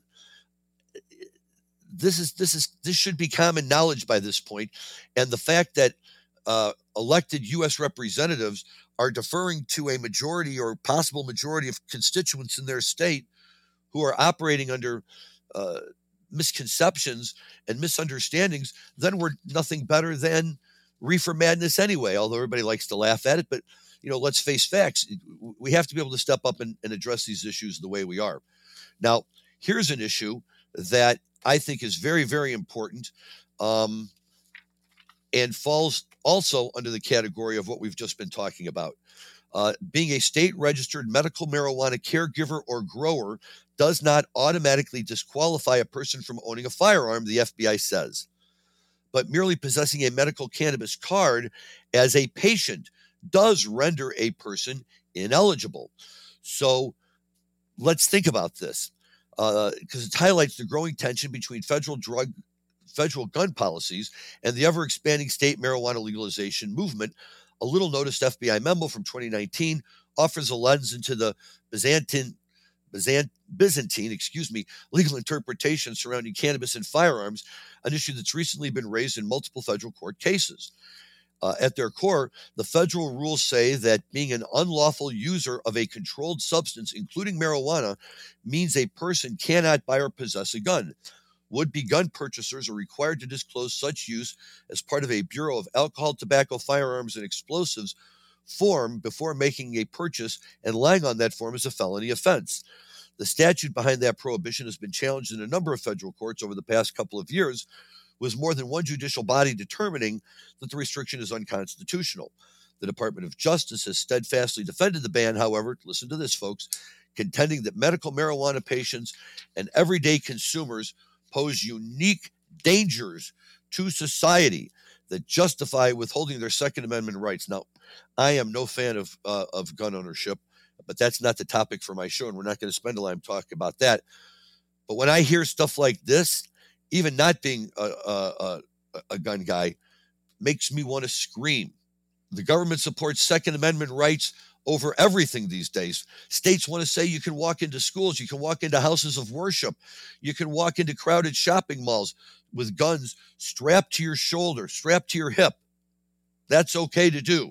This is this is this should be common knowledge by this point. And the fact that uh, elected U S representatives are deferring to a majority or possible majority of constituents in their state who are operating under uh, misconceptions and misunderstandings, then we're nothing better than reefer madness anyway, although everybody likes to laugh at it. But, you know, let's face facts. We have to be able to step up and, and address these issues the way we are. Now, here's an issue that I think is very, very important um, and falls also under the category of what we've just been talking about. Uh, being a state-registered medical marijuana caregiver or grower does not automatically disqualify a person from owning a firearm, the F B I says. But merely possessing a medical cannabis card as a patient does render a person ineligible. So let's think about this, because uh, it highlights the growing tension between federal drug federal gun policies and the ever-expanding state marijuana legalization movement. A little-noticed F B I memo from twenty nineteen offers a lens into the Byzantine, Byzant, Byzantine, excuse me, legal interpretation surrounding cannabis and firearms, an issue that's recently been raised in multiple federal court cases. Uh, at their core, the federal rules say that being an unlawful user of a controlled substance, including marijuana, means a person cannot buy or possess a gun. Would-be gun purchasers are required to disclose such use as part of a Bureau of Alcohol, Tobacco, Firearms, and Explosives form before making a purchase, and lying on that form is a felony offense. The statute behind that prohibition has been challenged in a number of federal courts over the past couple of years, with more than one judicial body determining that the restriction is unconstitutional. The Department of Justice has steadfastly defended the ban, however, listen to this, folks, contending that medical marijuana patients and everyday consumers pose unique dangers to society that justify withholding their Second Amendment rights. Now, I am no fan of uh, of gun ownership, but that's not the topic for my show, and we're not going to spend a lot of time talking about that. But when I hear stuff like this, even not being a, a, a, a gun guy, makes me want to scream. The government supports Second Amendment rights over everything these days. States want to say you can walk into schools, you can walk into houses of worship, you can walk into crowded shopping malls with guns strapped to your shoulder, strapped to your hip. That's okay to do.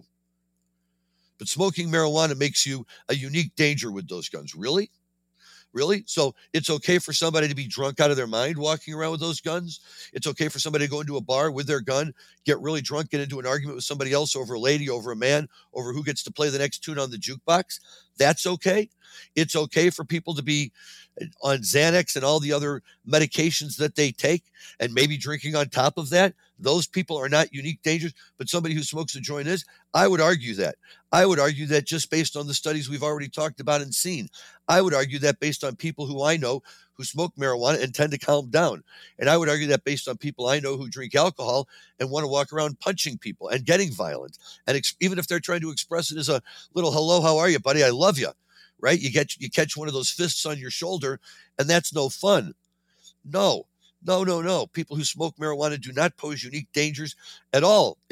But smoking marijuana makes you a unique danger with those guns. Really? Really? So it's okay for somebody to be drunk out of their mind walking around with those guns? It's okay for somebody to go into a bar with their gun, get really drunk, get into an argument with somebody else over a lady, over a man, over who gets to play the next tune on the jukebox? That's okay? It's okay for people to be on Xanax and all the other medications that they take and maybe drinking on top of that? Those people are not unique dangers, but somebody who smokes a joint is? I would argue that. I would argue that just based on the studies we've already talked about and seen. I would argue that based on people who I know who smoke marijuana and tend to calm down. And I would argue that based on people I know who drink alcohol and want to walk around punching people and getting violent. And ex- even if they're trying to express it as a little, hello, how are you, buddy? I love you, right? You get you catch one of those fists on your shoulder, and that's no fun. No, no, no, no. People who smoke marijuana do not pose unique dangers at all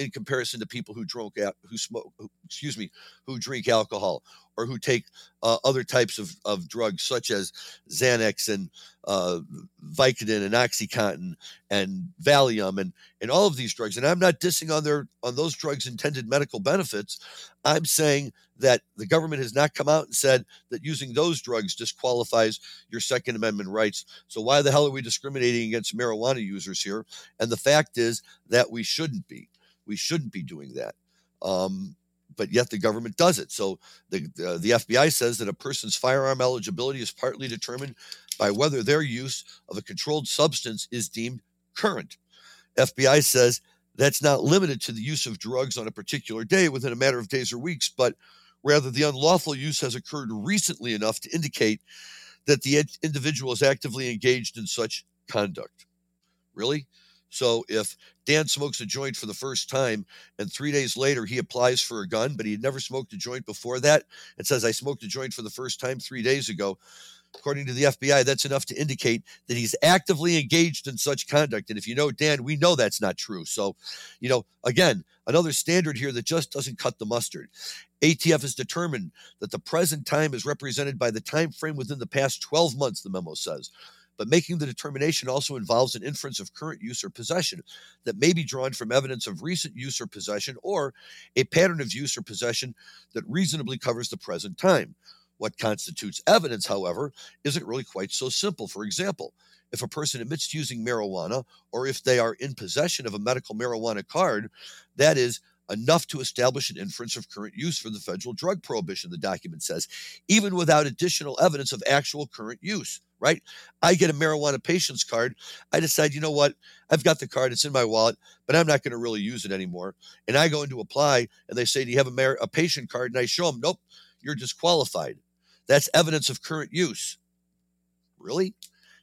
in comparison to people who drink, who smoke, who, excuse me, who drink alcohol or who take uh, other types of, of drugs such as Xanax and uh, Vicodin and OxyContin and Valium and, and all of these drugs. And I'm not dissing on their on those drugs' intended medical benefits. I'm saying that the government has not come out and said that using those drugs disqualifies your Second Amendment rights. So why the hell are we discriminating against marijuana users here? And the fact is that we shouldn't be. We shouldn't be doing that. Um, but yet the government does it. So the, the the F B I says that a person's firearm eligibility is partly determined by whether their use of a controlled substance is deemed current. F B I says that's not limited to the use of drugs on a particular day within a matter of days or weeks, but rather the unlawful use has occurred recently enough to indicate that the individual is actively engaged in such conduct. Really? So if Dan smokes a joint for the first time and three days later he applies for a gun, but he had never smoked a joint before that and says, I smoked a joint for the first time three days ago, according to the F B I, that's enough to indicate that he's actively engaged in such conduct. And if you know Dan, we know that's not true. So, you know, again, another standard here that just doesn't cut the mustard. A T F has determined that the present time is represented by the time frame within the past twelve months, the memo says. But making the determination also involves an inference of current use or possession that may be drawn from evidence of recent use or possession or a pattern of use or possession that reasonably covers the present time. What constitutes evidence, however, isn't really quite so simple. For example, if a person admits to using marijuana or if they are in possession of a medical marijuana card, that is enough to establish an inference of current use for the federal drug prohibition, the document says, even without additional evidence of actual current use, right? I get a marijuana patient's card. I decide, you know what? I've got the card. It's in my wallet, but I'm not going to really use it anymore. And I go in to apply, and they say, do you have a, mar- a patient card? And I show them, nope, you're disqualified. That's evidence of current use. Really?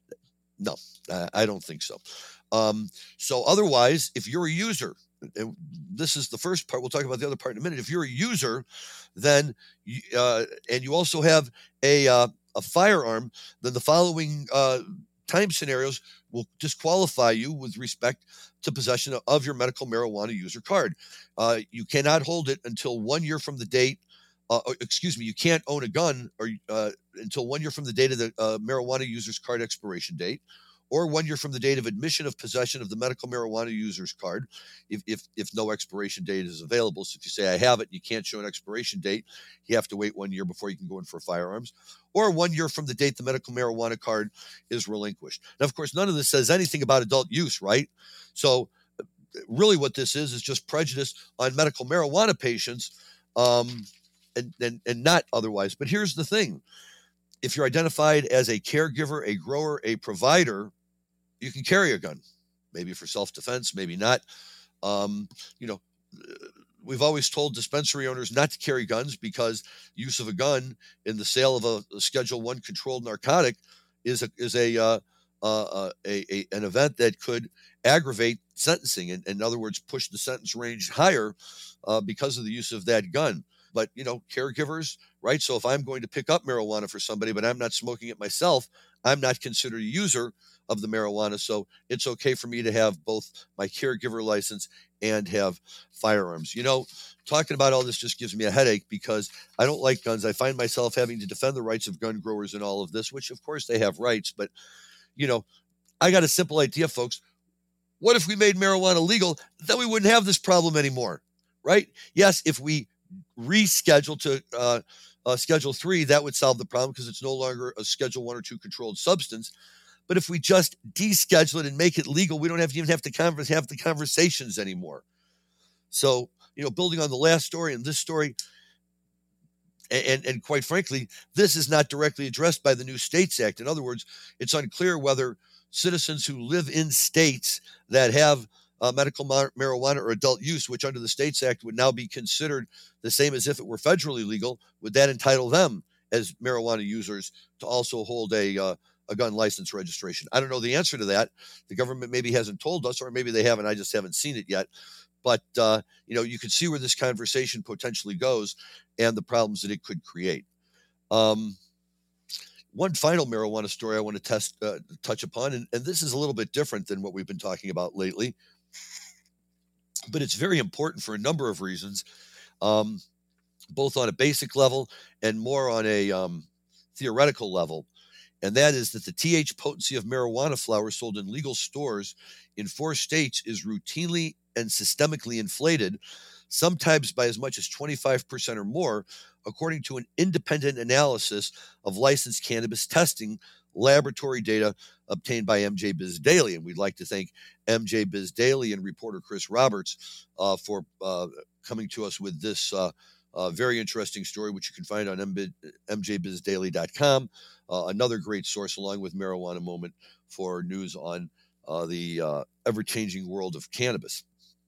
No, I don't think so. Um, so otherwise, if you're a user, and this is the first part, we'll talk about the other part in a minute. If you're a user, then uh, and you also have a uh, a firearm, then the following uh, time scenarios will disqualify you with respect to possession of your medical marijuana user card. Uh, you cannot hold it until one year from the date. Uh, excuse me, you can't own a gun or uh, until one year from the date of the uh, marijuana user's card expiration date, or one year from the date of admission of possession of the medical marijuana user's card, if, if if no expiration date is available. So if you say, I have it, and you can't show an expiration date, you have to wait one year before you can go in for firearms, or one year from the date the medical marijuana card is relinquished. Now, of course, none of this says anything about adult use, right? So really what this is is just prejudice on medical marijuana patients um, and, and, and not otherwise. But here's the thing. If you're identified as a caregiver, a grower, a provider, you can carry a gun, maybe for self-defense, maybe not. Um, you know, we've always told dispensary owners not to carry guns because use of a gun in the sale of a, a Schedule One controlled narcotic is a is a, uh, uh, a, a an event that could aggravate sentencing, and in other words, push the sentence range higher uh, because of the use of that gun. But, you know, caregivers, right? So if I'm going to pick up marijuana for somebody, but I'm not smoking it myself, I'm not considered a user of the marijuana. So it's okay for me to have both my caregiver license and have firearms. You know, talking about all this just gives me a headache because I don't like guns. I find myself having to defend the rights of gun growers in all of this, which of course they have rights. But, you know, I got a simple idea, folks. What if we made marijuana legal? Then we wouldn't have this problem anymore, right? Yes, if we reschedule to uh, uh, Schedule Three, that would solve the problem because it's no longer a Schedule One or Two controlled substance. But if we just deschedule it and make it legal, we don't have to even have to converse, have the conversations anymore. So, you know, building on the last story and this story, and, and, and quite frankly, this is not directly addressed by the new States Act. In other words, it's unclear whether citizens who live in states that have Uh, medical mar- marijuana or adult use, which under the States Act would now be considered the same as if it were federally legal, would that entitle them as marijuana users to also hold a uh, a gun license registration? I don't know the answer to that. The government maybe hasn't told us, or maybe they haven't. I just haven't seen it yet. But, uh, you know, you can see where this conversation potentially goes and the problems that it could create. Um, one final marijuana story I want to test, uh, touch upon, and, and this is a little bit different than what we've been talking about lately. but it's very important for a number of reasons, um, both on a basic level and more on a um, theoretical level. And that is that the T H potency of marijuana flower sold in legal stores in four states is routinely and systemically inflated, sometimes by as much as twenty-five percent or more, according to an independent analysis of licensed cannabis testing laboratory data obtained by M J Biz Daily. And we'd like to thank M J Biz Daily and reporter Chris Roberts uh, for uh, coming to us with this uh, uh, very interesting story, which you can find on m j biz daily dot com. Uh, another great source, along with Marijuana Moment, for news on uh, the uh, ever-changing world of cannabis.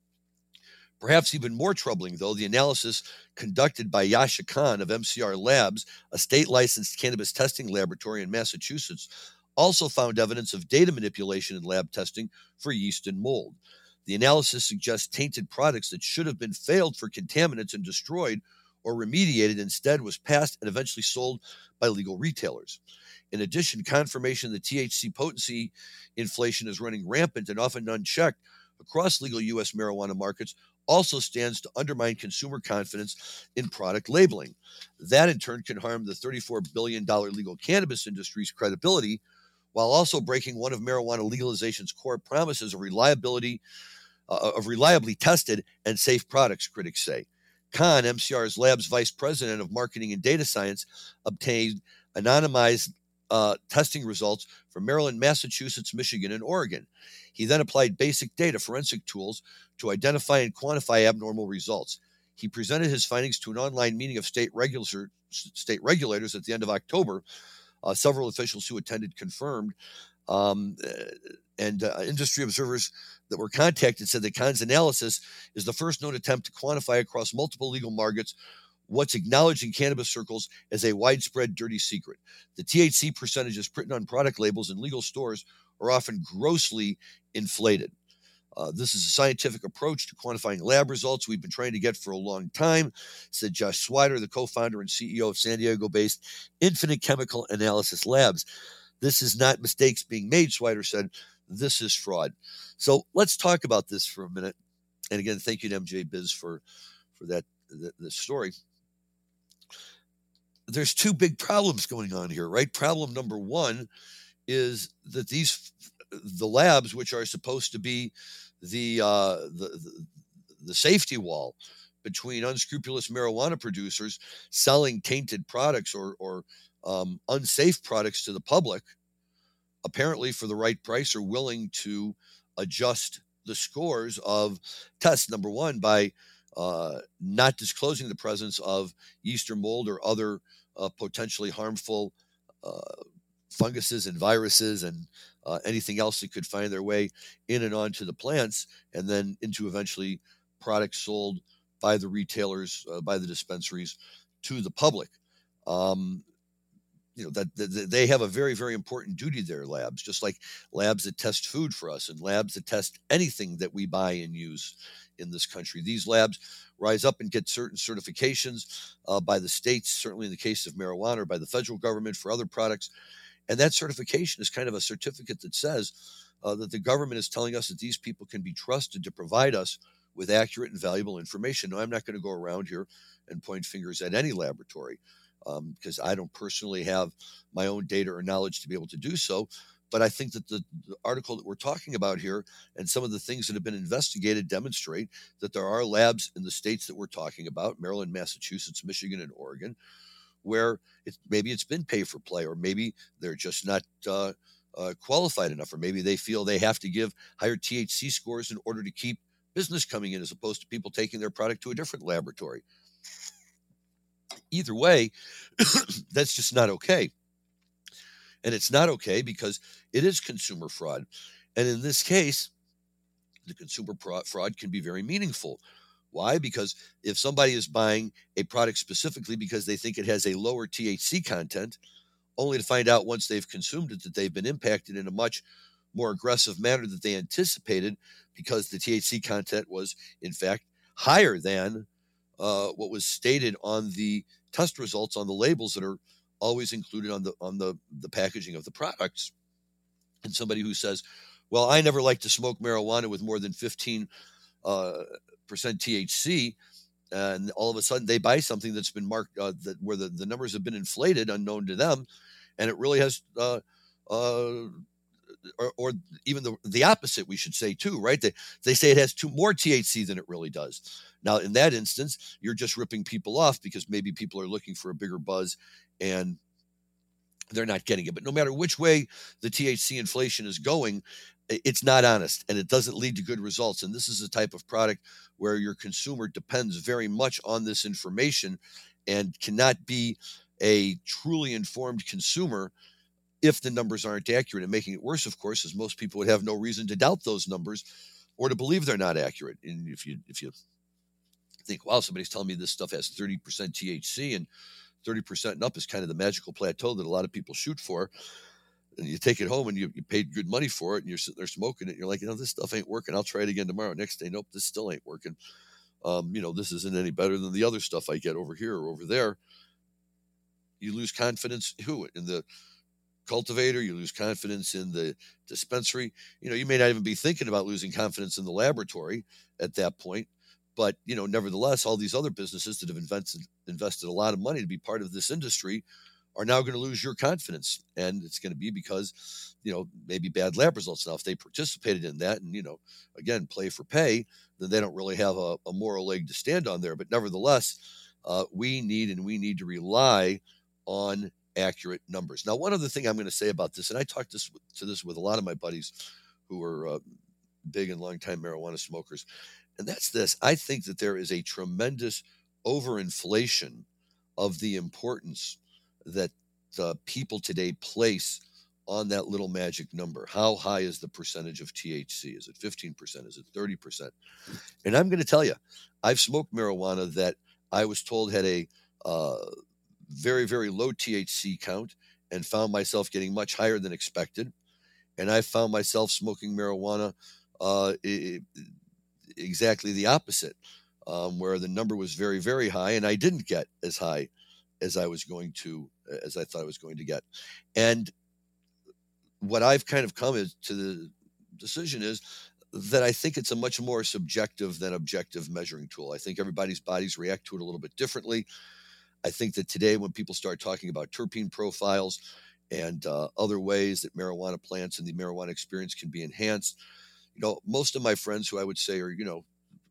Perhaps even more troubling, though, the analysis conducted by Yasha Khan of M C R Labs, a state-licensed cannabis testing laboratory in Massachusetts, also found evidence of data manipulation in lab testing for yeast and mold. The analysis suggests tainted products that should have been failed for contaminants and destroyed or remediated instead was passed and eventually sold by legal retailers. In addition, confirmation that T H C potency inflation is running rampant and often unchecked across legal U S marijuana markets also stands to undermine consumer confidence in product labeling. That, in turn, can harm the thirty-four billion dollars legal cannabis industry's credibility, while also breaking one of marijuana legalization's core promises of reliability, uh, of reliably tested and safe products, critics say. Khan, M C R's Labs Vice President of Marketing and Data Science, obtained anonymized uh, testing results from Maryland, Massachusetts, Michigan, and Oregon. He then applied basic data forensic tools to identify and quantify abnormal results. He presented his findings to an online meeting of state, regulator, state regulators at the end of October. Uh, several officials who attended confirmed, um, and uh, industry observers that were contacted said that Khan's analysis is the first known attempt to quantify across multiple legal markets what's acknowledged in cannabis circles as a widespread dirty secret. The T H C percentages printed on product labels in legal stores are often grossly inflated. Uh, this is a scientific approach to quantifying lab results we've been trying to get for a long time, said Josh Swider, the co-founder and C E O of San Diego-based Infinite Chemical Analysis Labs. This is not mistakes being made, Swider said. This is fraud. So let's talk about this for a minute. And again, thank you to M J Biz for, for that, that, that story. There's two big problems going on here, right? Problem number one is that these, the labs, which are supposed to be the, uh, the, the, the safety wall between unscrupulous marijuana producers selling tainted products or, or um, unsafe products to the public, apparently for the right price, are willing to adjust the scores of tests, number one, by uh, not disclosing the presence of yeast or mold or other uh, potentially harmful uh, funguses and viruses and uh, anything else that could find their way in and onto the plants, and then into eventually products sold by the retailers, uh, by the dispensaries to the public. Um, you know, that, that they have a very, very important duty there, labs, just like labs that test food for us and labs that test anything that we buy and use in this country. These labs rise up and get certain certifications uh, by the states, certainly in the case of marijuana, or by the federal government for other products. And that certification is kind of a certificate that says uh, that the government is telling us that these people can be trusted to provide us with accurate and valuable information. Now, I'm not going to go around here and point fingers at any laboratory, um, because I don't personally have my own data or knowledge to be able to do so. But I think that the, the article that we're talking about here and some of the things that have been investigated demonstrate that there are labs in the states that we're talking about, Maryland, Massachusetts, Michigan, and Oregon, where it, maybe it's been pay for play, or maybe they're just not uh, uh, qualified enough, or maybe they feel they have to give higher T H C scores in order to keep business coming in, as opposed to people taking their product to a different laboratory. Either way, that's just not okay. And it's not okay because it is consumer fraud. And in this case, the consumer fraud can be very meaningful. Why? Because if somebody is buying a product specifically because they think it has a lower T H C content, only to find out once they've consumed it that they've been impacted in a much more aggressive manner than they anticipated, because the T H C content was, in fact, higher than uh, what was stated on the test results on the labels that are always included on the on the, the packaging of the products. And somebody who says, well, I never like to smoke marijuana with more than fifteen uh, percent T H C, and all of a sudden they buy something that's been marked uh, that where the, the numbers have been inflated, unknown to them, and it really has. Uh, uh, or, or even the the opposite, we should say too, right? They they say it has too more T H C than it really does. Now, in that instance, you're just ripping people off because maybe people are looking for a bigger buzz, and they're not getting it. But no matter which way the T H C inflation is going, it's not honest and it doesn't lead to good results. And this is a type of product where your consumer depends very much on this information and cannot be a truly informed consumer if the numbers aren't accurate. And making it worse, of course, is most people would have no reason to doubt those numbers or to believe they're not accurate. And if you if you think, wow, somebody's telling me this stuff has thirty percent T H C and thirty percent and up is kind of the magical plateau that a lot of people shoot for, and you take it home and you, you paid good money for it and you're sitting there smoking it and you're like, you know, this stuff ain't working. I'll try it again tomorrow. Next day, nope, this still ain't working. Um, you know, this isn't any better than the other stuff I get over here or over there. You lose confidence who in the cultivator, you lose confidence in the dispensary. You know, you may not even be thinking about losing confidence in the laboratory at that point. But, you know, nevertheless, all these other businesses that have invested, invested a lot of money to be part of this industry are now going to lose your confidence. And it's going to be because, you know, maybe bad lab results. Now, if they participated in that and, you know, again, play for pay, then they don't really have a, a moral leg to stand on there. But nevertheless, uh, we need and we need to rely on accurate numbers. Now, one other thing I'm going to say about this, and I talked this, to this with a lot of my buddies who are uh, big and long-time marijuana smokers, and that's this. I think that there is a tremendous overinflation of the importance that uh, people today place on that little magic number. How high is the percentage of T H C? Is it fifteen percent? Is it thirty percent? And I'm going to tell you, I've smoked marijuana that I was told had a uh, very, very low T H C count and found myself getting much higher than expected. And I found myself smoking marijuana uh, it, exactly the opposite, um, where the number was very, very high, and I didn't get as high as I was going to, as I thought I was going to get. And what I've kind of come is, to the decision is that I think it's a much more subjective than objective measuring tool. I think everybody's bodies react to it a little bit differently. I think that today, when people start talking about terpene profiles and uh, other ways that marijuana plants and the marijuana experience can be enhanced, you know, most of my friends who I would say are, you know,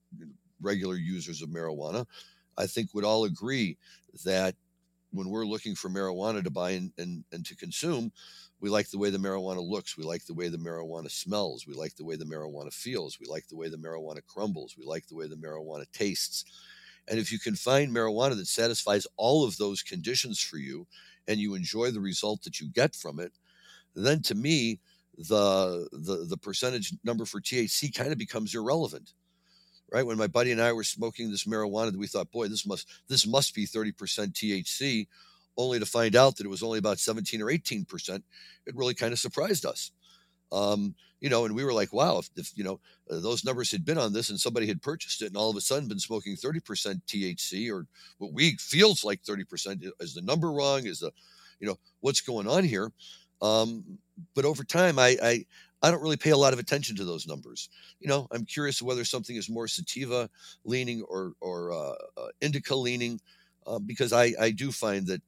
regular users of marijuana, I think would all agree that when we're looking for marijuana to buy and, and, and to consume, we like the way the marijuana looks. We like the way the marijuana smells. We like the way the marijuana feels. We like the way the marijuana crumbles. We like the way the marijuana tastes. And if you can find marijuana that satisfies all of those conditions for you and you enjoy the result that you get from it, then to me, the the the percentage number for T H C kind of becomes irrelevant, right? When my buddy and I were smoking this marijuana, we thought, boy, this must this must be thirty percent T H C, only to find out that it was only about seventeen or eighteen percent. It really kind of surprised us. Um, you know, and we were like, wow, if, if you know, uh, those numbers had been on this and somebody had purchased it and all of a sudden been smoking thirty percent T H C, or what we feels like thirty percent, is the number wrong? Is the, you know, what's going on here? Um, but over time, I, I, I don't really pay a lot of attention to those numbers. You know, I'm curious whether something is more sativa leaning or, or, uh, uh indica leaning, uh, because I, I do find that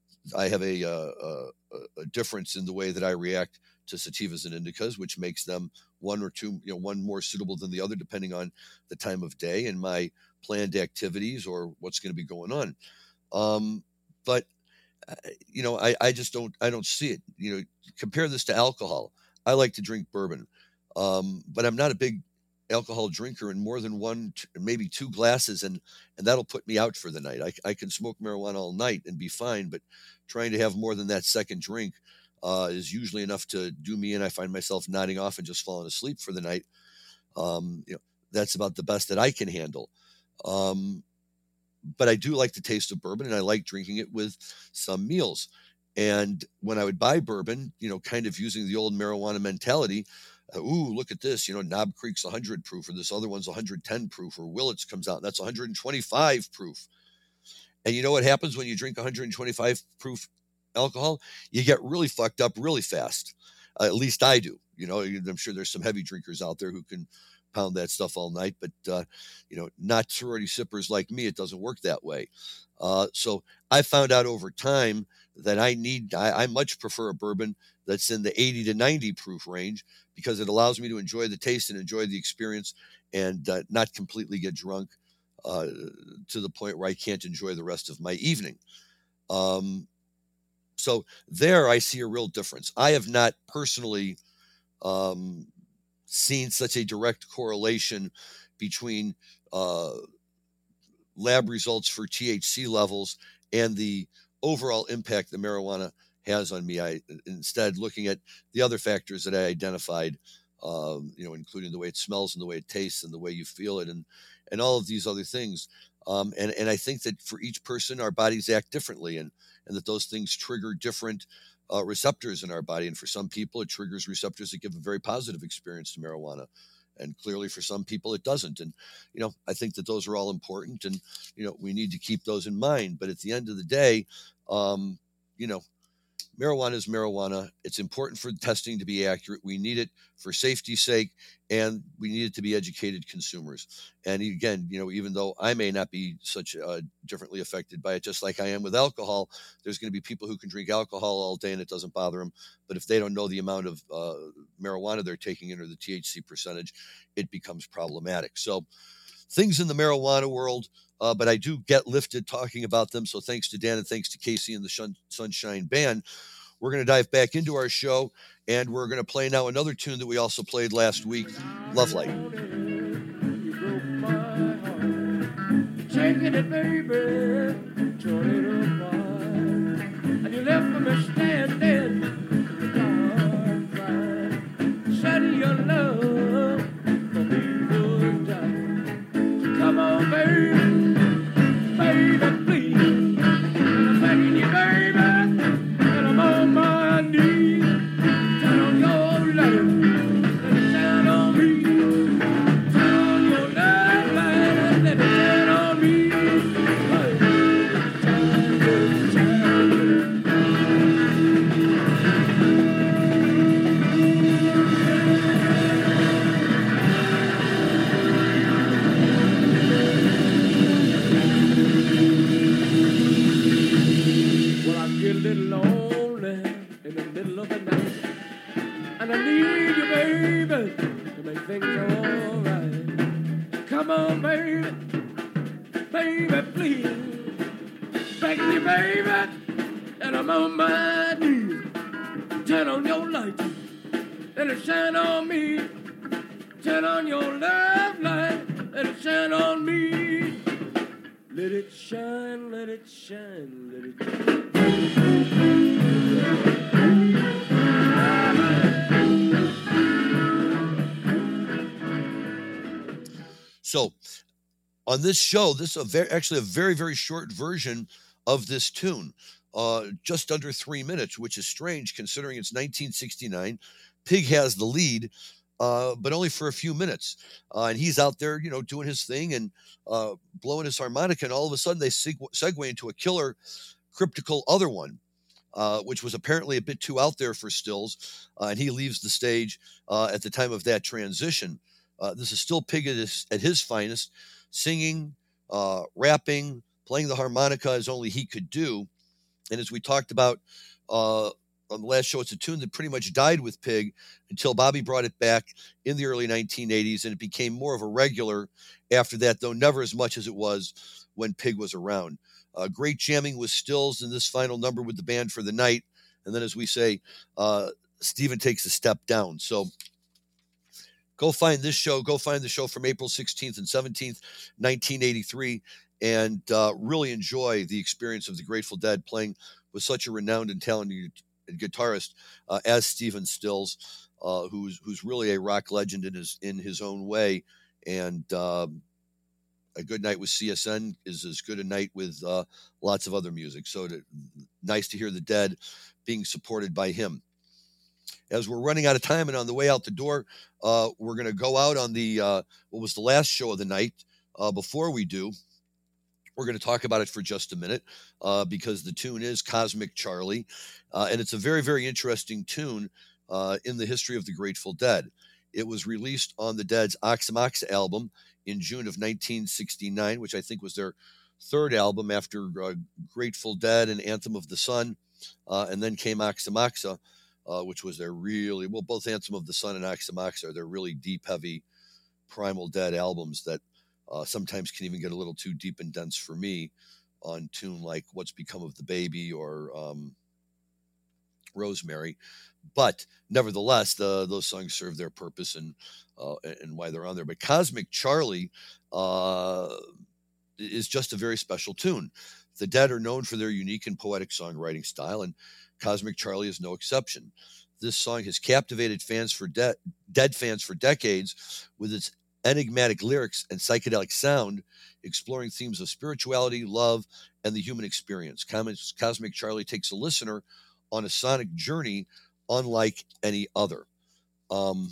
I have a, uh, a, a difference in the way that I react to sativas and indicas, which makes them one or two, you know, one more suitable than the other, depending on the time of day and my planned activities or what's going to be going on. Um, but, uh, you know, I, I just don't, I don't see it. You know, compare this to alcohol. I like to drink bourbon, um, but I'm not a big alcohol drinker, and more than one, maybe two glasses, and and that'll put me out for the night. I, I can smoke marijuana all night and be fine, but trying to have more than that second drink uh, is usually enough to do me in. I find myself nodding off and just falling asleep for the night. Um, you know, that's about the best that I can handle. Um, but I do like the taste of bourbon, and I like drinking it with some meals. And when I would buy bourbon, you know, kind of using the old marijuana mentality, uh, ooh, look at this, you know, Knob Creek's one hundred proof, or this other one's one hundred ten proof, or Willits comes out and that's one hundred twenty-five proof. And you know what happens when you drink one hundred twenty-five proof alcohol? You get really fucked up really fast. Uh, at least I do. You know, I'm sure there's some heavy drinkers out there who can pound that stuff all night, but, uh, you know, not sorority sippers like me, it doesn't work that way. Uh, so I found out over time that I need, I, I much prefer a bourbon that's in the eighty to ninety proof range, because it allows me to enjoy the taste and enjoy the experience, and uh, not completely get drunk uh, to the point where I can't enjoy the rest of my evening. Um, so there I see a real difference. I have not personally um, seen such a direct correlation between uh, lab results for T H C levels and the overall impact that marijuana has on me. I instead looking at the other factors that I identified, um, you know, including the way it smells and the way it tastes and the way you feel it, and and all of these other things. Um, and and I think that for each person, our bodies act differently, and and that those things trigger different uh, receptors in our body. And for some people, it triggers receptors that give a very positive experience to marijuana. And clearly for some people it doesn't. And, you know, I think that those are all important, and, you know, we need to keep those in mind. But at the end of the day, um, you know, marijuana is marijuana. It's important for testing to be accurate. We need it for safety's sake, and we need it to be educated consumers. And again, you know, even though I may not be such uh, differently affected by it, just like I am with alcohol, there's going to be people who can drink alcohol all day and it doesn't bother them. But if they don't know the amount of uh, marijuana they're taking in, or the T H C percentage, it becomes problematic. So things in the marijuana world, uh, but I do get lifted talking about them. So thanks to Dan and thanks to Casey and the Shun- Sunshine Band. We're going to dive back into our show, and we're going to play now another tune that we also played last week, Love Light. Shaking it, baby, tore it apart, and you left me standing in the dark, crying, said your love for me was dying. So come on, baby, baby, please, I'm begging you, baby, and I'm on my knees. Turn on your light, let it shine on me. Turn on your light, light, let it shine on me. Hey, shine, baby, shine, well, I get a little lonely in the middle of the night, and I need you, baby, to make things all right. Come on, baby, baby, please, begging you, baby, and I'm on my knees. Turn on your light, let it shine on me. Turn on your love light, let it shine on me. Let it shine, let it shine, let it shine. So on this show, this is a very, actually a very, very short version of this tune, uh, just under three minutes, which is strange considering it's nineteen sixty-nine. Pig has the lead, uh, but only for a few minutes. Uh, and he's out there, you know, doing his thing and uh, blowing his harmonica, and all of a sudden they seg- segue into a killer, cryptical other one. Uh, which was apparently a bit too out there for Stills, uh, and he leaves the stage uh, at the time of that transition. Uh, this is still Pig at his, at his finest, singing, uh, rapping, playing the harmonica as only he could do. And as we talked about uh, on the last show, it's a tune that pretty much died with Pig until Bobby brought it back in the early nineteen eighties, and it became more of a regular after that, though never as much as it was when Pig was around. Uh, great jamming with Stills in this final number with the band for the night. And then, as we say, uh, Stephen takes a step down. So go find this show. Go find the show from April sixteenth and seventeenth, nineteen eighty-three, and uh, really enjoy the experience of the Grateful Dead playing with such a renowned and talented guitarist uh, as Stephen Stills, uh, who's who's really a rock legend in his in his own way. And um, a good night with C S N is as good a night with uh, lots of other music. So to, nice to hear the Dead being supported by him. As we're running out of time and on the way out the door, uh, we're going to go out on the uh, what was the last show of the night. Uh, before we do, we're going to talk about it for just a minute uh, because the tune is Cosmic Charlie, uh, and it's a very, very interesting tune uh, in the history of the Grateful Dead. It was released on the Dead's Oxymox album in June of nineteen sixty-nine, which I think was their third album after uh, Grateful Dead and Anthem of the Sun. Uh, and then came Oxymoxa, uh, which was their really, well, both Anthem of the Sun and Oxymoxa are their really deep, heavy Primal Dead albums that uh, sometimes can even get a little too deep and dense for me on tune like What's Become of the Baby or um, Rosemary. But nevertheless, the, those songs serve their purpose and uh, and why they're on there. But Cosmic Charlie uh, is just a very special tune. The Dead are known for their unique and poetic songwriting style, and Cosmic Charlie is no exception. This song has captivated fans for de- Dead fans for decades with its enigmatic lyrics and psychedelic sound, exploring themes of spirituality, love, and the human experience. Cosmic Charlie takes a listener on a sonic journey unlike any other. Um,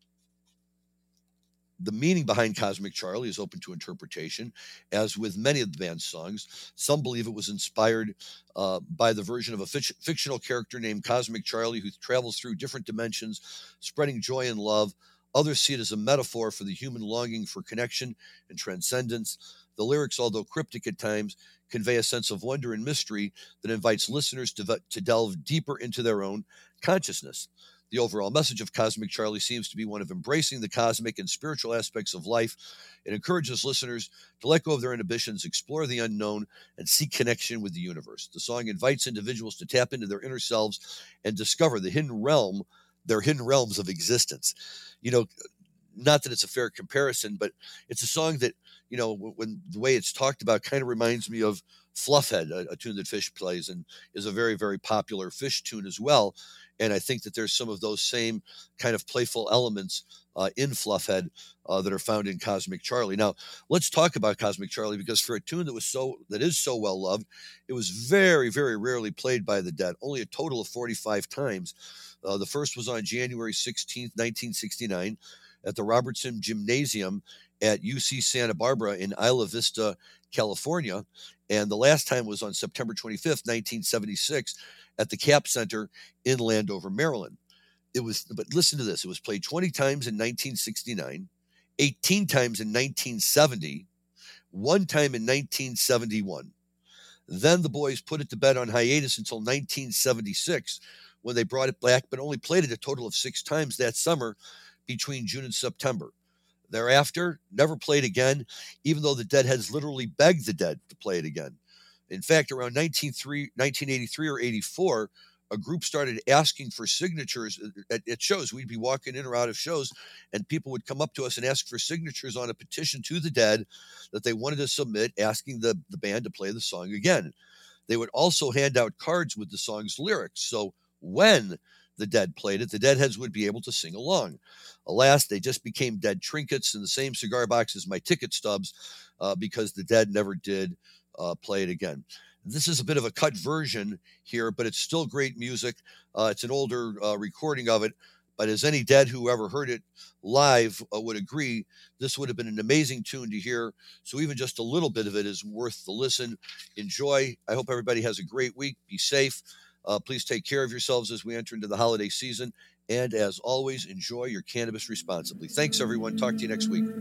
The meaning behind Cosmic Charlie is open to interpretation, as with many of the band's songs. Some believe it was inspired uh, by the version of a fic- fictional character named Cosmic Charlie who travels through different dimensions, spreading joy and love. Others see it as a metaphor for the human longing for connection and transcendence. The lyrics, although cryptic at times, convey a sense of wonder and mystery that invites listeners to, to delve deeper into their own consciousness. The overall message of Cosmic Charlie seems to be one of embracing the cosmic and spiritual aspects of life. It encourages listeners to let go of their inhibitions, explore the unknown, and seek connection with the universe. The song invites individuals to tap into their inner selves and discover the hidden realm, their hidden realms of existence. You know, not that it's a fair comparison, but it's a song that, you know, when the way it's talked about kind of reminds me of Fluffhead, a, a tune that Fish plays and is a very, very popular Fish tune as well. And I think that there's some of those same kind of playful elements uh, in Fluffhead uh, that are found in Cosmic Charlie. Now, let's talk about Cosmic Charlie, because for a tune that was so that is so well loved, it was very, very rarely played by the Dead, only a total of forty-five times. Uh, the first was on January sixteenth, nineteen sixty-nine, at the Robertson Gymnasium at U C Santa Barbara in Isla Vista, California. And the last time was on September twenty-fifth, nineteen seventy-six, at the Cap Center in Landover, Maryland. It was, but listen to this, it was played twenty times in nineteen sixty-nine, eighteen times in nineteen seventy, one time in nineteen seventy-one. Then the boys put it to bed on hiatus until nineteen seventy-six, when they brought it back, but only played it a total of six times that summer between June and September. Thereafter, never played again, even though the Deadheads literally begged the Dead to play it again. In fact, around nineteen eighty-three or eighty-four, a group started asking for signatures at, at shows. We'd be walking in or out of shows, and people would come up to us and ask for signatures on a petition to the Dead that they wanted to submit, asking the, the band to play the song again. They would also hand out cards with the song's lyrics. So when the Dead played it, the Deadheads would be able to sing along. Alas, they just became Dead trinkets in the same cigar box as my ticket stubs uh, because the Dead never did uh, play it again. This is a bit of a cut version here, but it's still great music. Uh, it's an older uh, recording of it, but as any Dead who ever heard it live uh, would agree, this would have been an amazing tune to hear. So even just a little bit of it is worth the listen. Enjoy. I hope everybody has a great week. Be safe. Uh, please take care of yourselves as we enter into the holiday season. And as always, enjoy your cannabis responsibly. Thanks, everyone. Talk to you next week.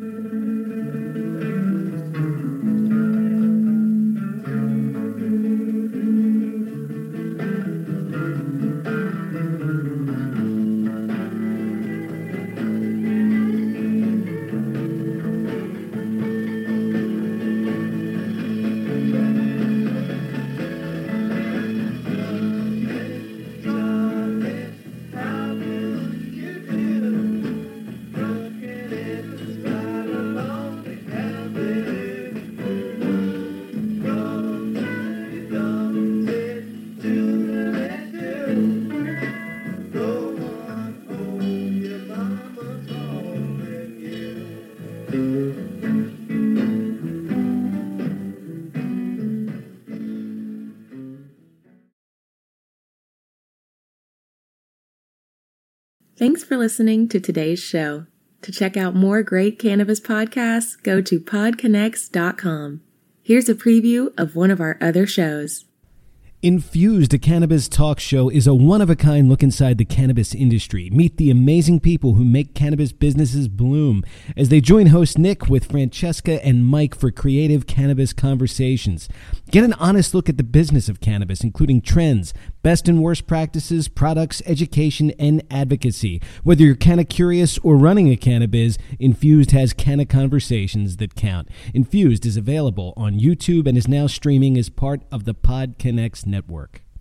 Thanks for listening to today's show. To check out more great cannabis podcasts, go to pod connects dot com. Here's a preview of one of our other shows. Infused, a cannabis talk show, is a one-of-a-kind look inside the cannabis industry. Meet the amazing people who make cannabis businesses bloom as they join host Nick with Francesca and Mike for creative cannabis conversations. Get an honest look at the business of cannabis, including trends, best and worst practices, products, education, and advocacy. Whether you're canna curious or running a cannabis, Infused has canna conversations that count. Infused is available on YouTube and is now streaming as part of the PodConnects network.